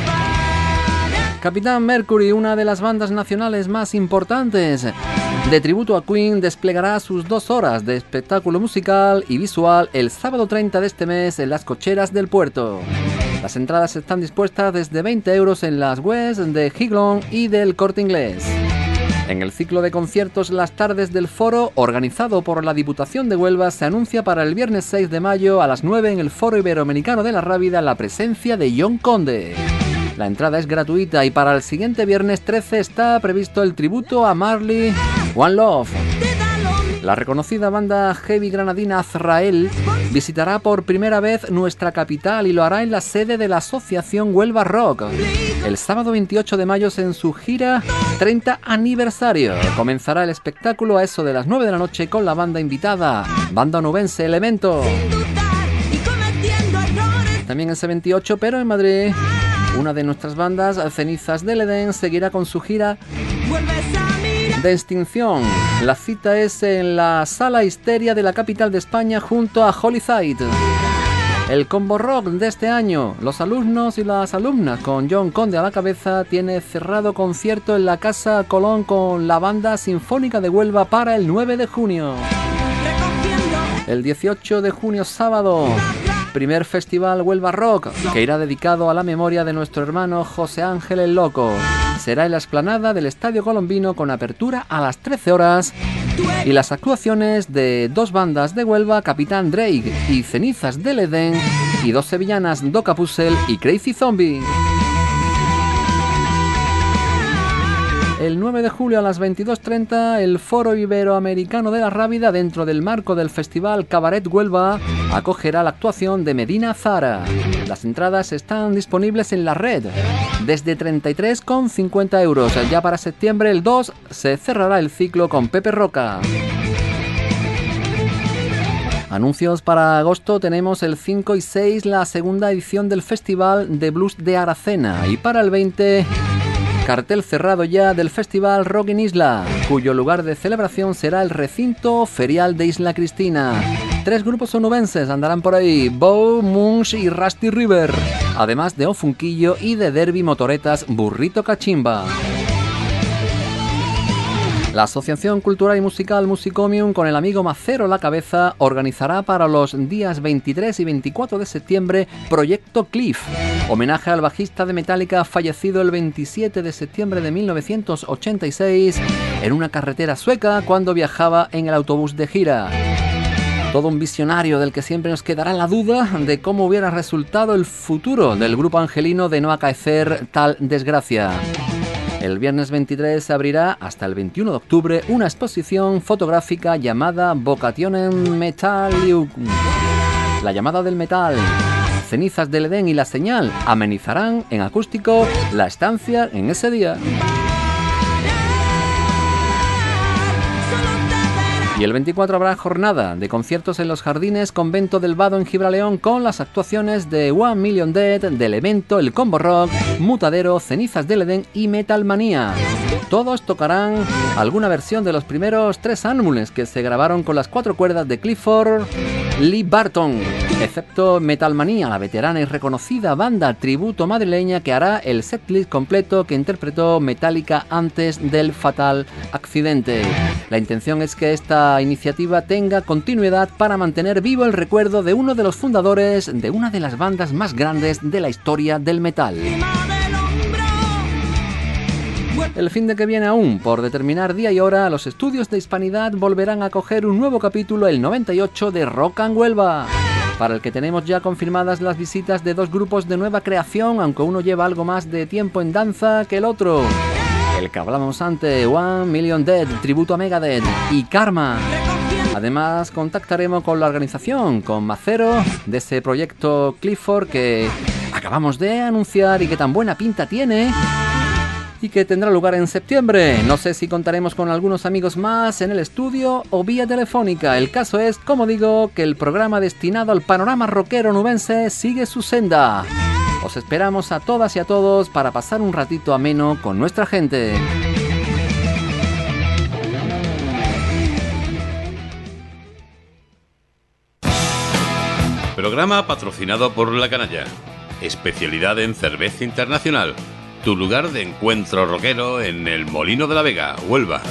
Capitán Mercury, una de las bandas nacionales más importantes de tributo a Queen, desplegará sus 2 horas de espectáculo musical y visual el sábado 30 de este mes en las cocheras del puerto. Las entradas están dispuestas desde 20 euros en las webs de Higlon y del Corte Inglés. En el ciclo de conciertos Las Tardes del Foro, organizado por la Diputación de Huelva, se anuncia para el viernes 6 de mayo a las 9 en el Foro Iberoamericano de la Rábida la presencia de John Conde. La entrada es gratuita y para el siguiente viernes 13 está previsto el tributo a Marley One Love. La reconocida banda heavy granadina Azrael visitará por primera vez nuestra capital y lo hará en la sede de la Asociación Huelva Rock. El sábado 28 de mayo en su gira 30 aniversario. Comenzará el espectáculo a eso de las 9 de la noche con la banda invitada, banda onubense Elemento. También ese 28, pero en Madrid, una de nuestras bandas, Cenizas del Edén, seguirá con su gira de extinción. La cita es en la Sala Histeria de la capital de España junto a Holyzide. El combo rock de este año, los alumnos y las alumnas con John Conde a la cabeza, tiene cerrado concierto en la Casa Colón con la Banda Sinfónica de Huelva para el 9 de junio. El 18 de junio, sábado, primer festival Huelva Rock, que irá dedicado a la memoria de nuestro hermano José Ángel el Loco. Será en la explanada del Estadio Colombino con apertura a las 13 horas y las actuaciones de 2 bandas de Huelva, Capitán Drake y Cenizas del Edén, y 2 sevillanas, Doca Puzzle y Crazy Zombie. El 9 de julio a las 22:30, el Foro Iberoamericano de la Rábida, dentro del marco del Festival Cabaret Huelva, acogerá la actuación de Medina Zara. Las entradas están disponibles en la red, desde 33,50 euros. Ya para septiembre, el 2, se cerrará el ciclo con Pepe Roca. Anuncios para agosto: tenemos el 5 y 6 la segunda edición del Festival de Blues de Aracena, y para el 20... cartel cerrado ya del Festival Rock en Isla, cuyo lugar de celebración será el recinto ferial de Isla Cristina. 3 grupos onubenses andarán por ahí: Bow, Munch y Rusty River, además de Ofunquillo y de Derby Motoretas Burrito Cachimba. La Asociación Cultural y Musical Musicomium, con el amigo Macero a la cabeza, organizará para los días 23 y 24 de septiembre Proyecto Cliff, homenaje al bajista de Metallica fallecido el 27 de septiembre de 1986 en una carretera sueca cuando viajaba en el autobús de gira. Todo un visionario del que siempre nos quedará la duda de cómo hubiera resultado el futuro del grupo angelino de no acaecer tal desgracia. El viernes 23 se abrirá hasta el 21 de octubre una exposición fotográfica llamada Vocationem Metallium. La llamada del metal, Cenizas del Edén y La Señal amenizarán en acústico la estancia en ese día. Y el 24 habrá jornada de conciertos en los Jardines Convento del Vado en Gibraleón con las actuaciones de 1 Million Dead, del Evento, El Combo Rock, Mutadero, Cenizas del Edén y Metal Manía. Todos tocarán alguna versión de los primeros 3 álbumes que se grabaron con las 4 cuerdas de Clifford Lee Barton, excepto Metal Manía, la veterana y reconocida banda tributo madrileña que hará el setlist completo que interpretó Metallica antes del fatal accidente. La intención es que esta iniciativa tenga continuidad para mantener vivo el recuerdo de uno de los fundadores de una de las bandas más grandes de la historia del metal. El fin de que viene aún, por determinar día y hora, los estudios de Hispanidad volverán a acoger un nuevo capítulo, el 98 de Rock and Huelva, para el que tenemos ya confirmadas las visitas de 2 grupos de nueva creación, aunque uno lleva algo más de tiempo en danza que el otro. El que hablamos antes, 1 Million Dead, tributo a Megadeth, y Karma. Además, contactaremos con la organización, con Macero, de ese proyecto Clifford que acabamos de anunciar y que tan buena pinta tiene, y que tendrá lugar en septiembre. No sé si contaremos con algunos amigos más en el estudio o vía telefónica. El caso es, como digo, que el programa destinado al panorama rockero nubense sigue su senda. Os esperamos a todas y a todos para pasar un ratito ameno con nuestra gente. Programa patrocinado por La Canalla, especialidad en cerveza internacional. Tu lugar de encuentro rockero en el Molino de la Vega, Huelva.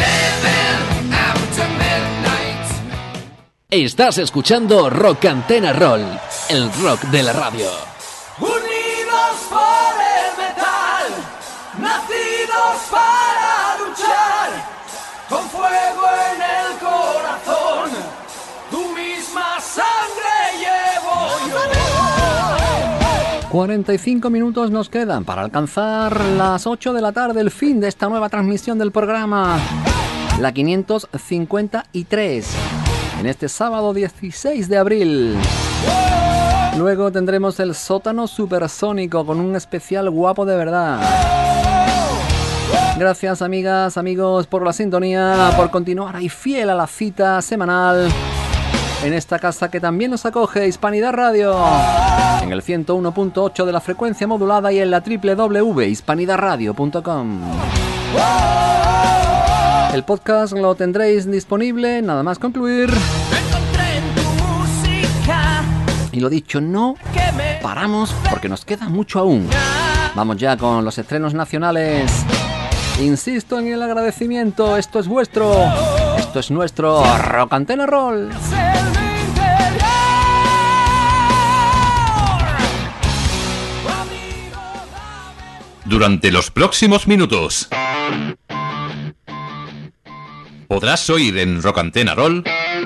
Estás escuchando Rock Antena Roll, el rock de la radio. Unidos por el metal, nacidos para luchar, con fuego en el corazón, tu misma sangre llevo yo. 45 minutos nos quedan para alcanzar las 8 de la tarde, el fin de esta nueva transmisión del programa, la 553, en este sábado 16 de abril. Luego tendremos el sótano supersónico con un especial guapo de verdad. Gracias, amigas, amigos, por la sintonía, por continuar ahí fiel a la cita semanal en esta casa que también nos acoge, Hispanidad Radio, en el 101.8 de la frecuencia modulada y en la www.hispanidadradio.com. El podcast lo tendréis disponible nada más concluir. Y lo dicho, no paramos porque nos queda mucho aún. Vamos ya con los estrenos nacionales. Insisto en el agradecimiento, esto es vuestro, esto es nuestro Rock Antena Roll. Durante los próximos minutos podrás oír en Rock Antena Roll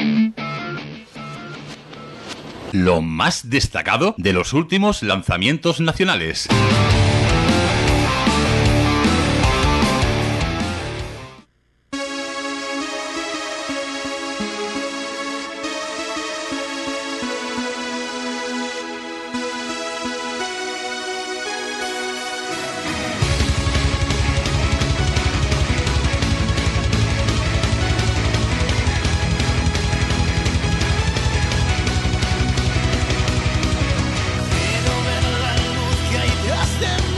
lo más destacado de los últimos lanzamientos nacionales. Quiero ver la luz que hay detrás de mí.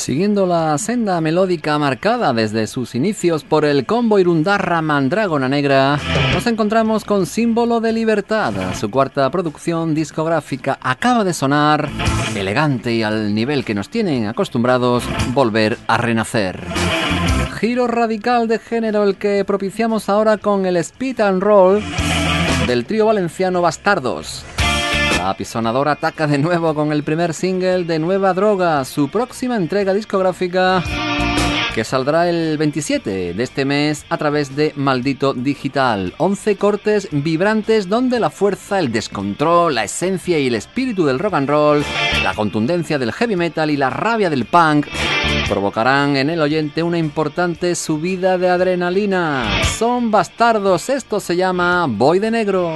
Siguiendo la senda melódica marcada desde sus inicios por el combo Irundarra Mandrágona Negra, nos encontramos con Símbolo de Libertad. Su cuarta producción discográfica acaba de sonar, elegante y al nivel que nos tienen acostumbrados, Volver a Renacer. Giro radical de género el que propiciamos ahora con el Speed and Roll del trío valenciano Bastardos. La apisonadora ataca de nuevo con el primer single de Nueva Droga, su próxima entrega discográfica que saldrá el 27 de este mes a través de Maldito Digital. 11 cortes vibrantes donde la fuerza, el descontrol, la esencia y el espíritu del rock and roll, la contundencia del heavy metal y la rabia del punk provocarán en el oyente una importante subida de adrenalina. Son Bastardos, esto se llama Voy de Negro.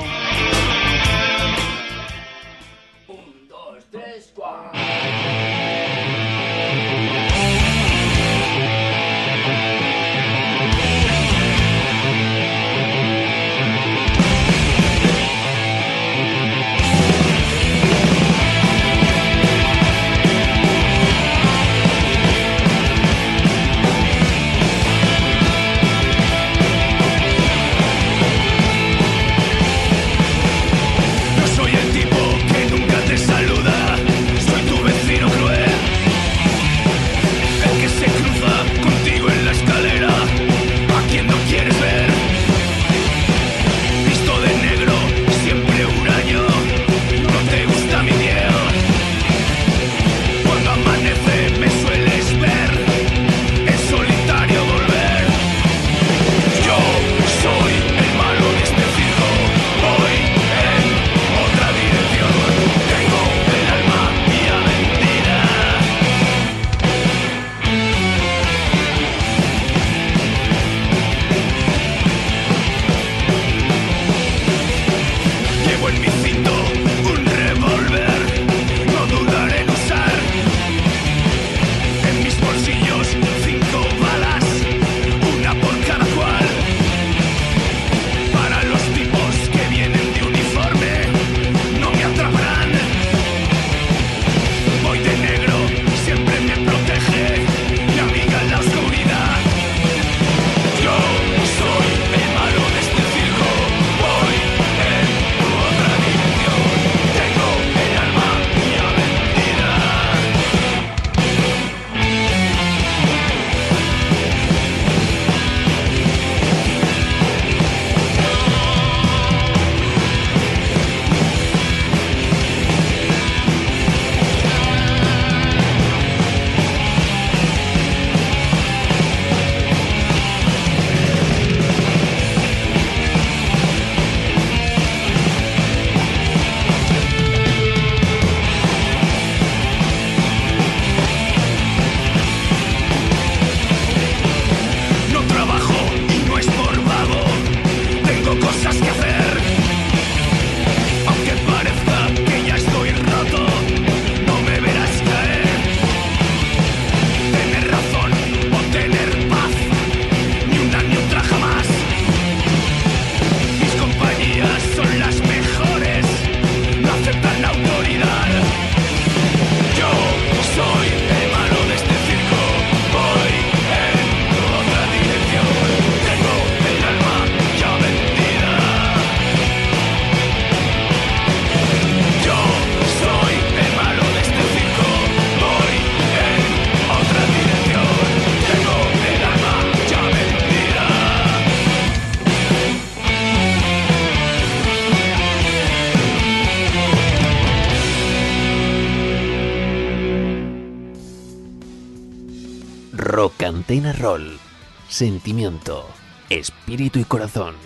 Rocantena Roll. Sentimiento, espíritu y corazón.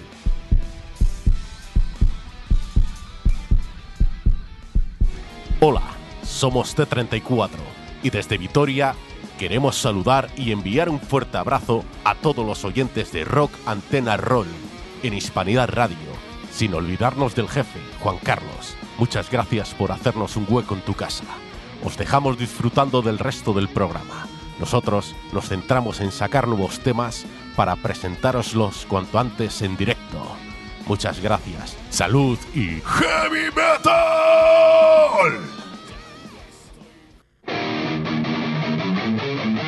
Hola, somos T34 y desde Vitoria queremos saludar y enviar un fuerte abrazo a todos los oyentes de Rock Antena Roll en Hispanidad Radio, sin olvidarnos del jefe, Juan Carlos. Muchas gracias por hacernos un hueco en tu casa. Os dejamos disfrutando del resto del programa. Nosotros nos centramos en sacar nuevos temas para presentároslos cuanto antes en directo. Muchas gracias. Salud y ¡Heavy Metal!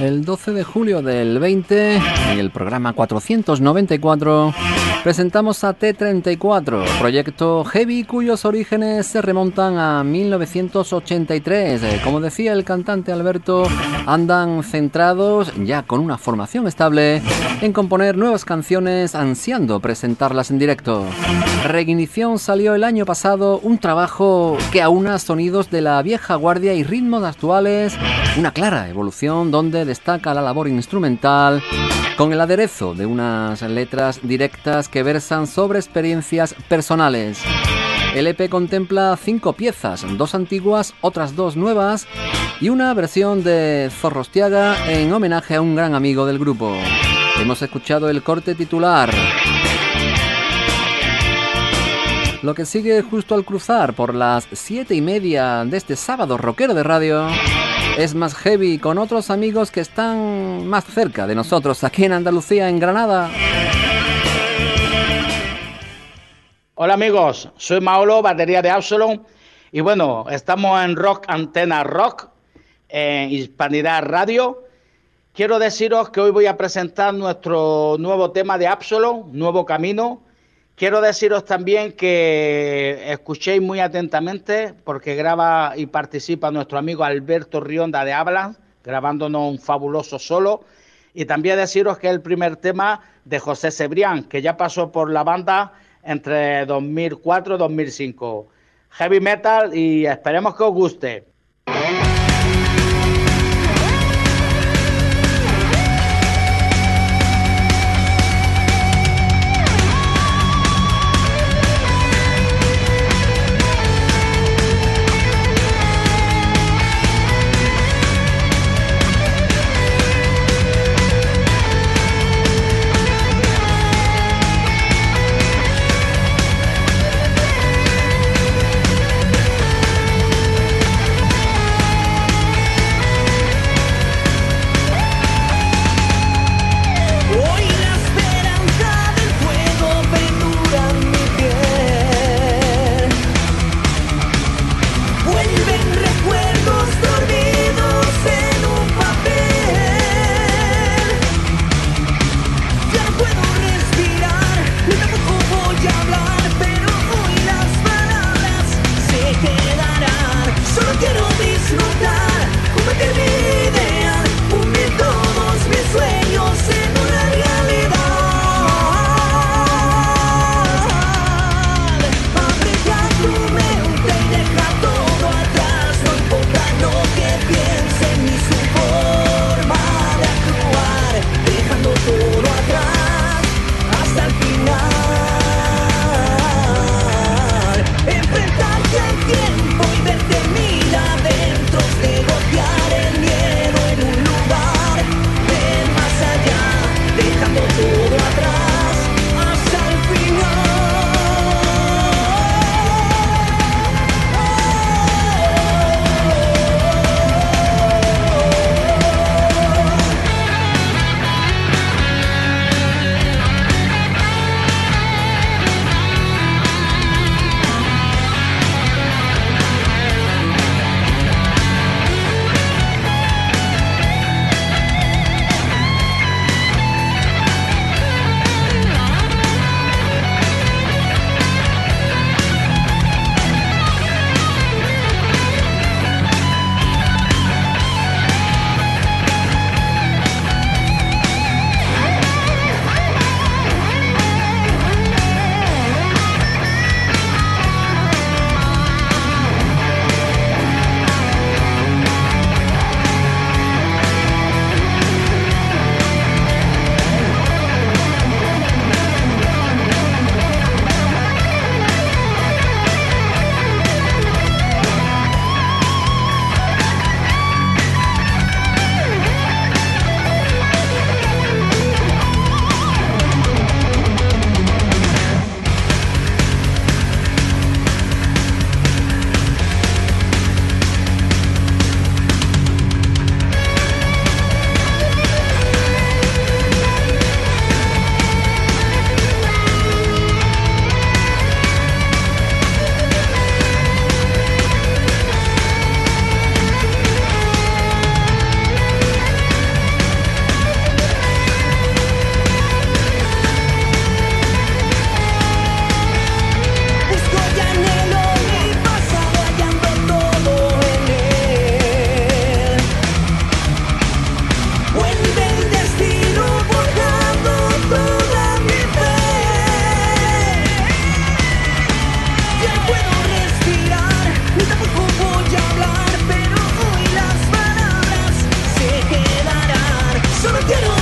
El 12 de julio del 20, en el programa 494, presentamos a T-34, proyecto heavy cuyos orígenes se remontan a 1983. Como decía el cantante Alberto, andan centrados, ya con una formación estable, en componer nuevas canciones, ansiando presentarlas en directo. Reignición salió el año pasado, un trabajo que aúna sonidos de la vieja guardia y ritmos actuales, una clara evolución donde destaca la labor instrumental, con el aderezo de unas letras directas que versan sobre experiencias personales. El EP contempla 5 piezas, 2 antiguas, otras 2 nuevas y una versión de Zorrostiaga en homenaje a un gran amigo del grupo. Hemos escuchado el corte titular. Lo que sigue justo al cruzar por las 7:30 de este sábado rockero de radio es más heavy, con otros amigos que están más cerca de nosotros, aquí en Andalucía, en Granada. Hola amigos, soy Maolo, batería de Absalom, y bueno, estamos en Rock Antena Rock, en Hispanidad Radio. Quiero deciros que hoy voy a presentar nuestro nuevo tema de Absalom, Nuevo Camino. Quiero deciros también que escuchéis muy atentamente, porque graba y participa nuestro amigo Alberto Rionda de Avalanche, grabándonos un fabuloso solo. Y también deciros que es el primer tema de José Cebrián, que ya pasó por la banda entre 2004 y 2005. Heavy metal, y esperemos que os guste.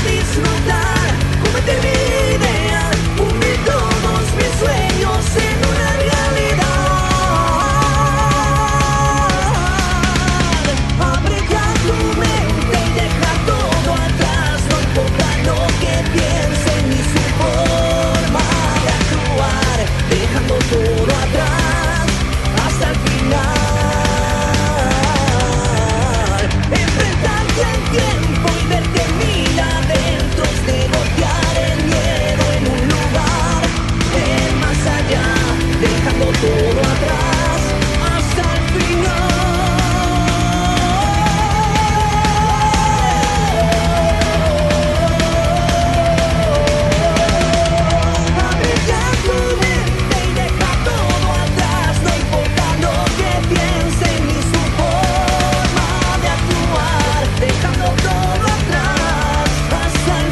disfrutar, cómete mi idea, unir todos mis sueños en una realidad. Abre ya tu mente y deja todo atrás, no importa lo que piensen ni su forma de actuar, dejando todo atrás hasta el final. Enfrentarte al tiempo y verte mil adentro es negociar el miedo en un lugar del más allá, dejando todo atrás hasta el final. Abre ya tu mente y deja todo atrás, no importa lo que piensen ni su forma de actuar, dejando todo atrás hasta el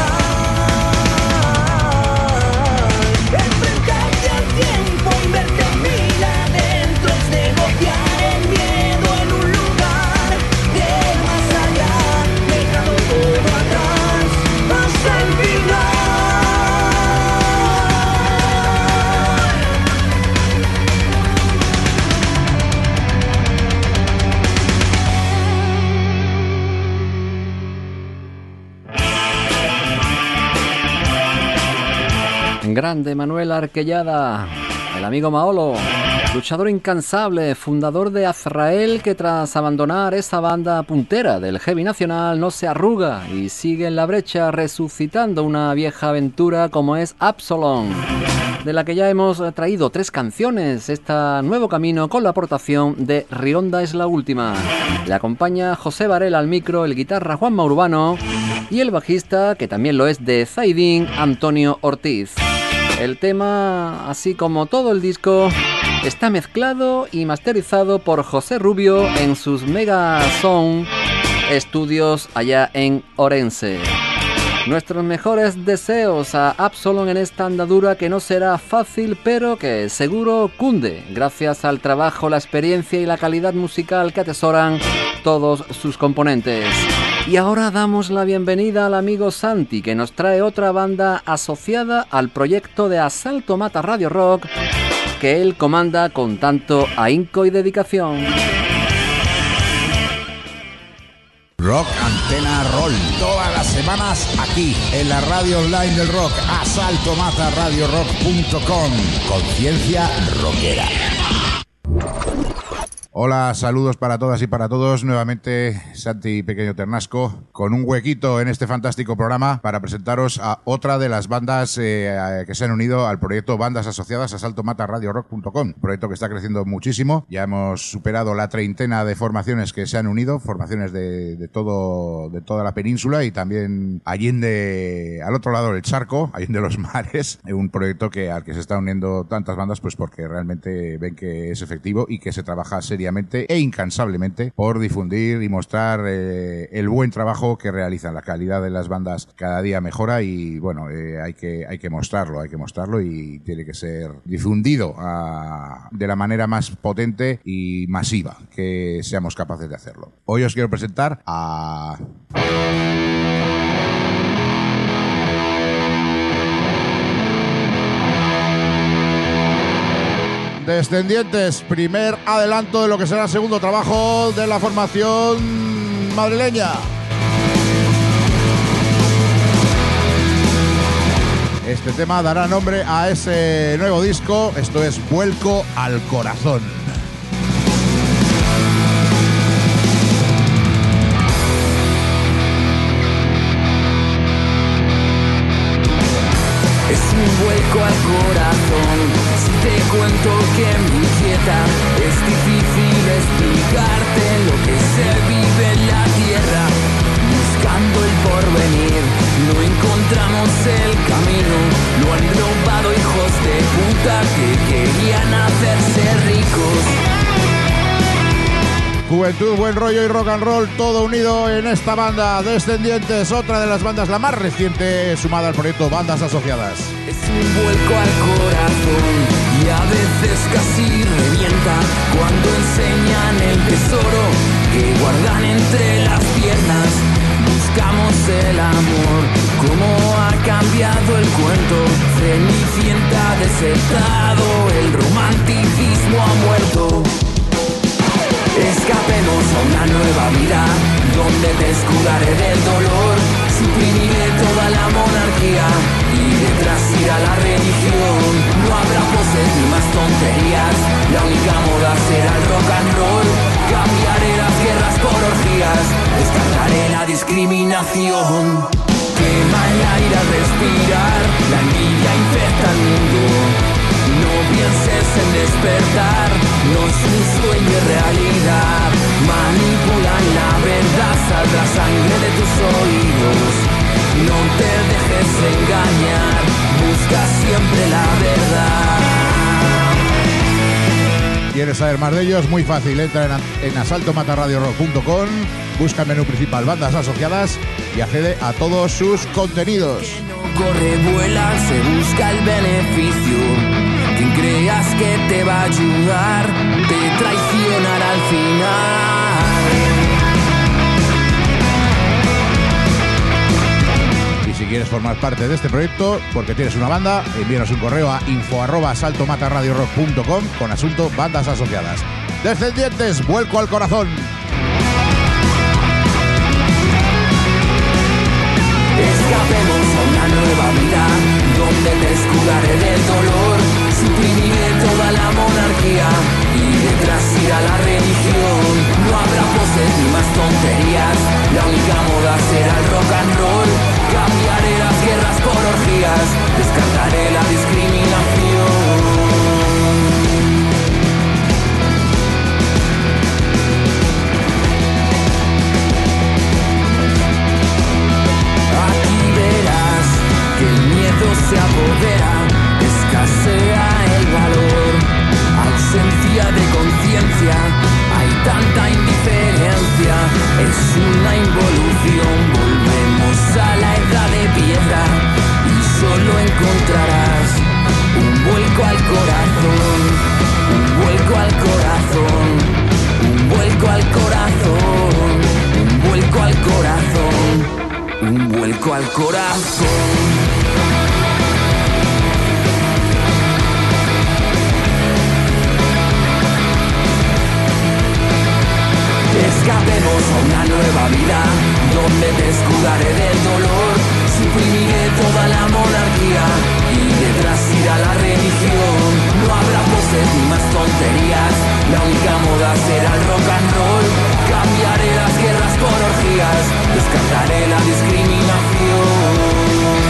final. Enfrentarte al tiempo y verte mil adentro es negociar el miedo en un lugar del más allá, dejando todo atrás hasta el final. Grande Manuel Arquellada, el amigo Maolo, luchador incansable, fundador de Azrael, que tras abandonar esa banda puntera del heavy nacional no se arruga y sigue en la brecha resucitando una vieja aventura como es Absalom, de la que ya hemos traído 3 canciones, esta Nuevo Camino con la aportación de Rionda es la última. Le acompaña José Varela al micro, el guitarra Juanma Urbano y el bajista, que también lo es de Zaidín, Antonio Ortiz. El tema, así como todo el disco, está mezclado y masterizado por José Rubio en sus Mega Sound Estudios allá en Orense. Nuestros mejores deseos a Absalom en esta andadura que no será fácil, pero que seguro cunde, gracias al trabajo, la experiencia y la calidad musical que atesoran todos sus componentes. Y ahora damos la bienvenida al amigo Santi, que nos trae otra banda asociada al proyecto de Asalto Mata Radio Rock, que él comanda con tanto ahínco y dedicación. Rock Antena Roll, todas las semanas aquí en la radio online del rock, asaltomataradiorock.com, conciencia rockera. Hola, saludos para todas y para todos. Nuevamente Santi Pequeño Ternasco, con un huequito en este fantástico programa para presentaros a otra de las bandas que se han unido al proyecto Bandas Asociadas a asaltomataradiorock.com. Proyecto que está creciendo muchísimo. Ya hemos superado la 30 de formaciones que se han unido, formaciones de toda la península y también allende, al otro lado del charco, allende los mares. Un proyecto al que se están uniendo tantas bandas, pues porque realmente ven que es efectivo y que se trabaja seriamente e incansablemente por difundir y mostrar el buen trabajo que realizan. La calidad de las bandas cada día mejora y bueno, hay que mostrarlo y tiene que ser difundido de la manera más potente y masiva que seamos capaces de hacerlo. Hoy os quiero presentar a... Descendientes, primer adelanto de lo que será el segundo trabajo de la formación madrileña. Este tema dará nombre a ese nuevo disco. Esto es Vuelco al Corazón. Es un vuelco al corazón. Si te cuento que me inquieta, es difícil explicarte lo que se vive en la tierra. Buscando el porvenir, no encontramos el camino. Lo han robado hijos de puta que querían hacerse ricos. Juventud, buen rollo y rock and roll, todo unido en esta banda Descendientes, otra de las bandas, la más reciente sumada al proyecto Bandas Asociadas. Es un vuelco al corazón y a veces casi revienta cuando enseñan el tesoro que guardan entre las piernas. Buscamos el amor cambiado el cuento, Cenicienta ha desertado, el romanticismo ha muerto. Escapemos a una nueva vida, donde te escudaré del dolor, suprimiré toda la monarquía y detrás irá la religión. No habrá poses ni más tonterías, la única moda será el rock and roll. Cambiaré las guerras por orgías, descartaré la discriminación. Quema el aire al respirar, la envidia infecta el mundo. No pienses en despertar, no es un sueño en realidad. Manipulan la verdad, saldrá sangre de tus oídos. No te dejes engañar, busca siempre la verdad. ¿Quieres saber más de ellos? Muy fácil, entra en asaltomatarradiorock.com, busca el menú principal Bandas Asociadas y accede a todos sus contenidos. Corre, vuela, se busca el beneficio. Quien creas que te va a ayudar, te traicionará al final. Y si quieres formar parte de este proyecto, porque tienes una banda, envíanos un correo a info@asaltomatarradiorock.com con asunto Bandas Asociadas. Descendientes, vuelco al corazón. Escapemos a una nueva vida, donde te escudaré del dolor, suprimiré toda la monarquía y detrás irá la religión. No habrá poses ni más tonterías, la única moda será el rock and roll. Cambiaré las guerras por orgías, descartaré la discriminación. Se apodera, escasea el valor, ausencia de conciencia, hay tanta indiferencia, es una involución, volvemos a la edad de piedra y solo encontrarás un vuelco al corazón, un vuelco al corazón, un vuelco al corazón, un vuelco al corazón, un vuelco al corazón. Escapemos a una nueva vida, donde te escudaré del dolor, suprimiré toda la monarquía y detrás irá la religión. No habrá poses ni más tonterías, la única moda será el rock and roll. Cambiaré las guerras por orgías, descartaré la discriminación.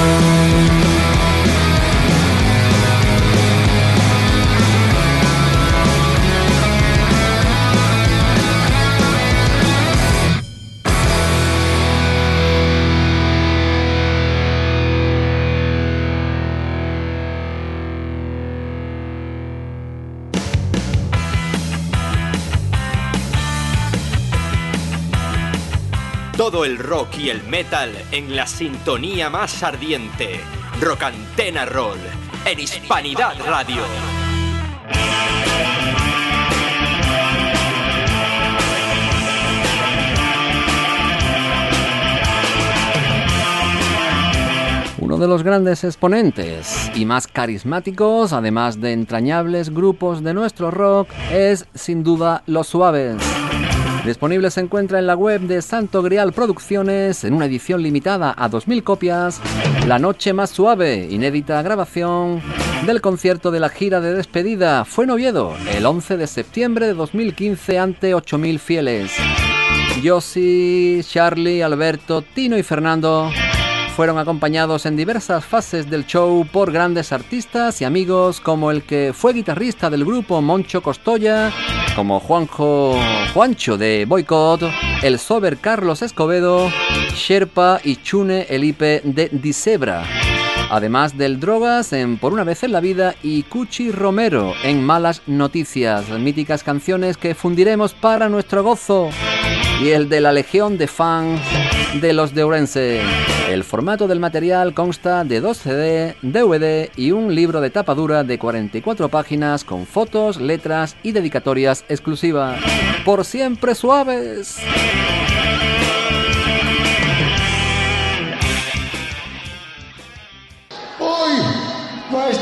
Todo el rock y el metal en la sintonía más ardiente. Rock Antena Roll en Hispanidad Radio. Uno de los grandes exponentes y más carismáticos, además de entrañables grupos de nuestro rock, es sin duda Los Suaves. Disponible se encuentra en la web de Santo Grial Producciones, en una edición limitada a 2000 copias, La Noche Más Suave, inédita grabación del concierto de la gira de despedida. Fue en Oviedo, el 11 de septiembre de 2015, ante 8000 fieles. Josi, Charlie, Alberto, Tino y Fernando fueron acompañados en diversas fases del show por grandes artistas y amigos, como el que fue guitarrista del grupo, Moncho Costoya, como Juancho de Boicot, el sober Carlos Escobedo, Sherpa y Chune Elipe de Disebra, además del Drogas en Por una vez en la vida y Cuchi Romero en Malas Noticias, míticas canciones que fundiremos para nuestro gozo, y el de la legión de fans de los de Ourense. El formato del material consta de 2 CD, DVD y un libro de tapa dura de 44 páginas con fotos, letras y dedicatorias exclusivas. ¡Por siempre suaves!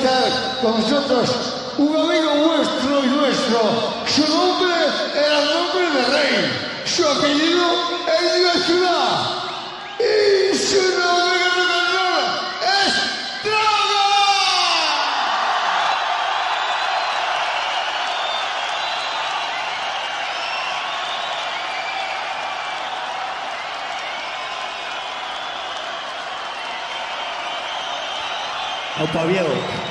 estar con nosotros un amigo vuestro y nuestro. Su nombre era el nombre de rey, su apellido es de la ciudad y su nombre es Drago. Opa viejo.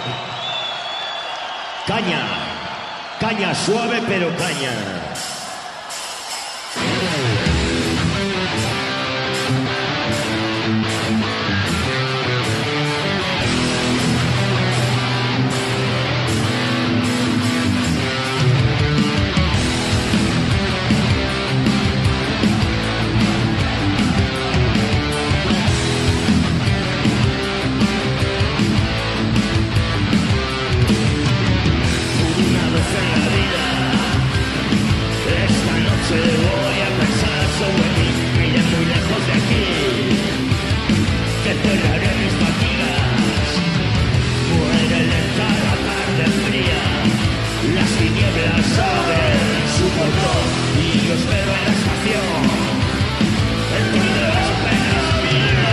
Caña. Caña suave pero caña. Voy a pensar sobre mí, iré muy lejos de aquí, que enterraré mis fatigas. Muere lenta la tarde fría, las tinieblas abren su portón y yo espero en la estación el tren de las penas mías.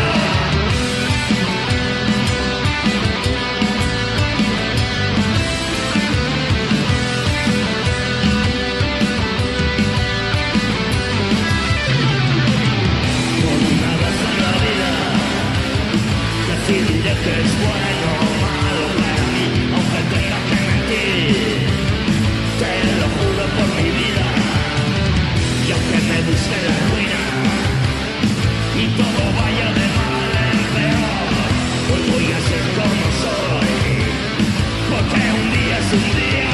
Diré que es bueno o malo para mí, aunque tenga que mentir. Te lo juro por mi vida, y aunque me busque la ruina y todo vaya de mal en peor, hoy voy a ser como soy, porque un día es un día.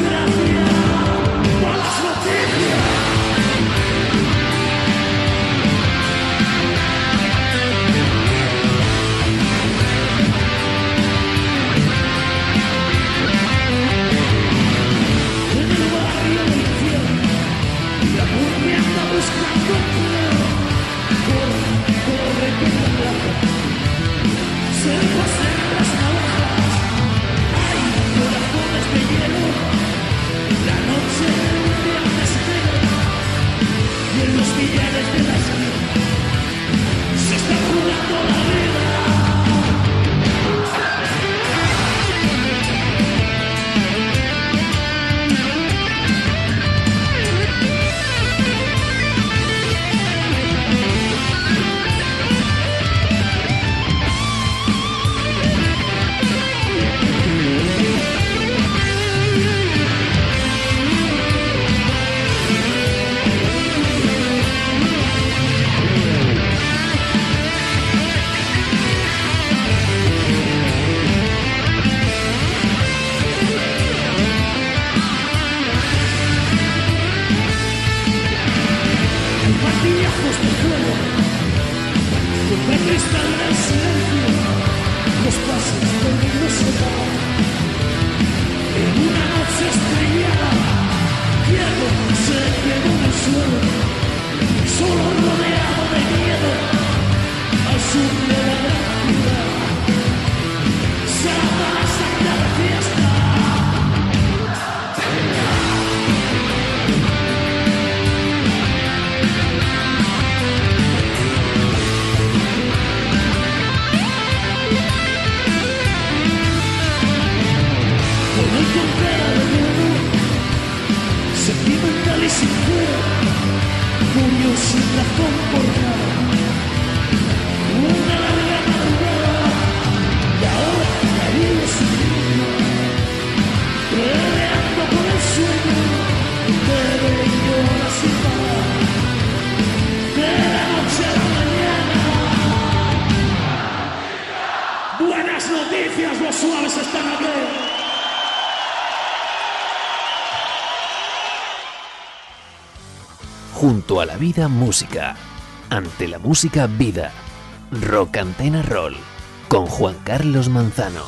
Junto a la vida, música. Ante la música, vida. Rock Antena Roll. Con Juan Carlos Manzano.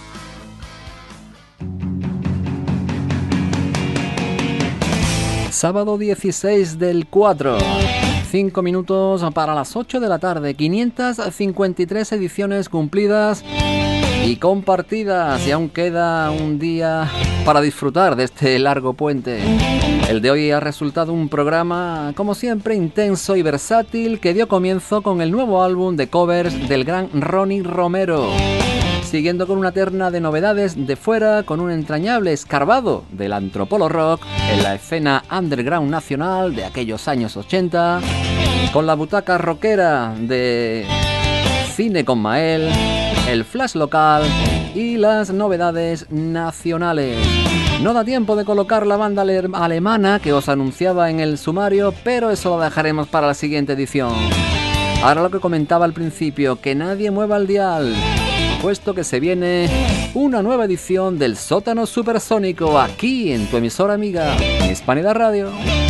Sábado 16 del 4. 5 minutos para las 8 de la tarde. 553 ediciones cumplidas y compartidas. Y aún queda un día para disfrutar de este largo puente. El de hoy ha resultado un programa, como siempre, intenso y versátil, que dio comienzo con el nuevo álbum de covers del gran Ronnie Romero, siguiendo con una terna de novedades de fuera, con un entrañable escarbado del antropolo rock en la escena underground nacional de aquellos años 80, con la butaca rockera de Cine con Mael, el flash local y las novedades nacionales. No da tiempo de colocar la banda alemana que os anunciaba en el sumario, pero eso lo dejaremos para la siguiente edición. Ahora lo que comentaba al principio, que nadie mueva el dial, puesto que se viene una nueva edición del Sótano Supersónico aquí en tu emisora amiga Hispanidad Radio.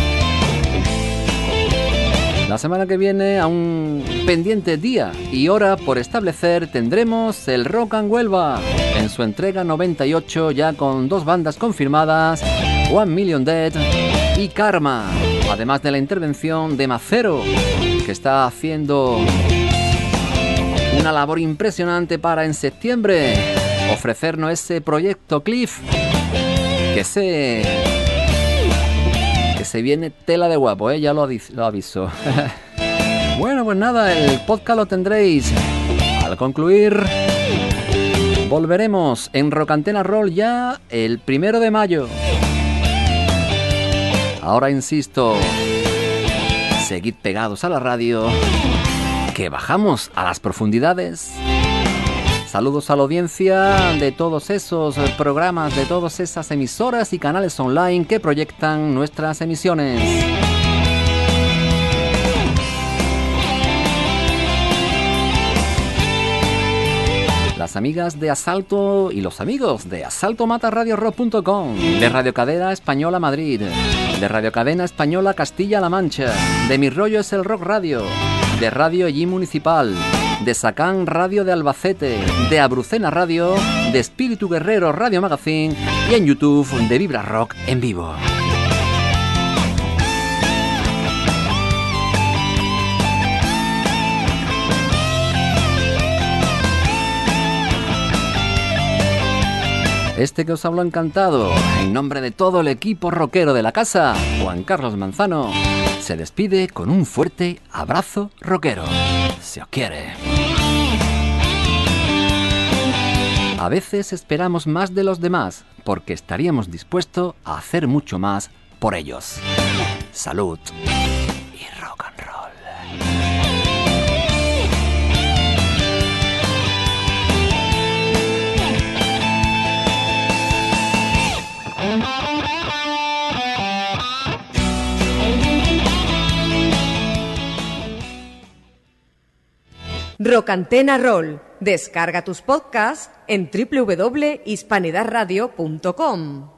La semana que viene, a un pendiente día y hora por establecer, tendremos el Rock and Huelva en su entrega 98, ya con 2 bandas confirmadas, One Million Dead y Karma, además de la intervención de Macero, que está haciendo una labor impresionante para en septiembre ofrecernos ese proyecto Cliff que se viene tela de guapo, ya lo aviso. Bueno, pues nada, el podcast lo tendréis al concluir. Volveremos en Rock Antena Roll ya el 1 de mayo. Ahora insisto, seguid pegados a la radio, que bajamos a las profundidades. Saludos a la audiencia de todos esos programas, de todas esas emisoras y canales online que proyectan nuestras emisiones. las amigas de Asalto y los amigos de asaltomataradiorock.com, de Radio Cadena Española Madrid, de Radio Cadena Española Castilla-La Mancha, de Mi Rollo es el Rock Radio, de Radio Allí Municipal, de Sacán Radio de Albacete, de Abrucena Radio, de Espíritu Guerrero Radio Magazine y en YouTube de Vibra Rock en vivo. Este que os hablo encantado, en nombre de todo el equipo rockero de la casa, Juan Carlos Manzano, se despide con un fuerte abrazo rockero. Se os quiere. A veces esperamos más de los demás, porque estaríamos dispuestos a hacer mucho más por ellos. Salud y rock and roll. Rock Antena Roll. Descarga tus podcasts en www.hispanidadradio.com.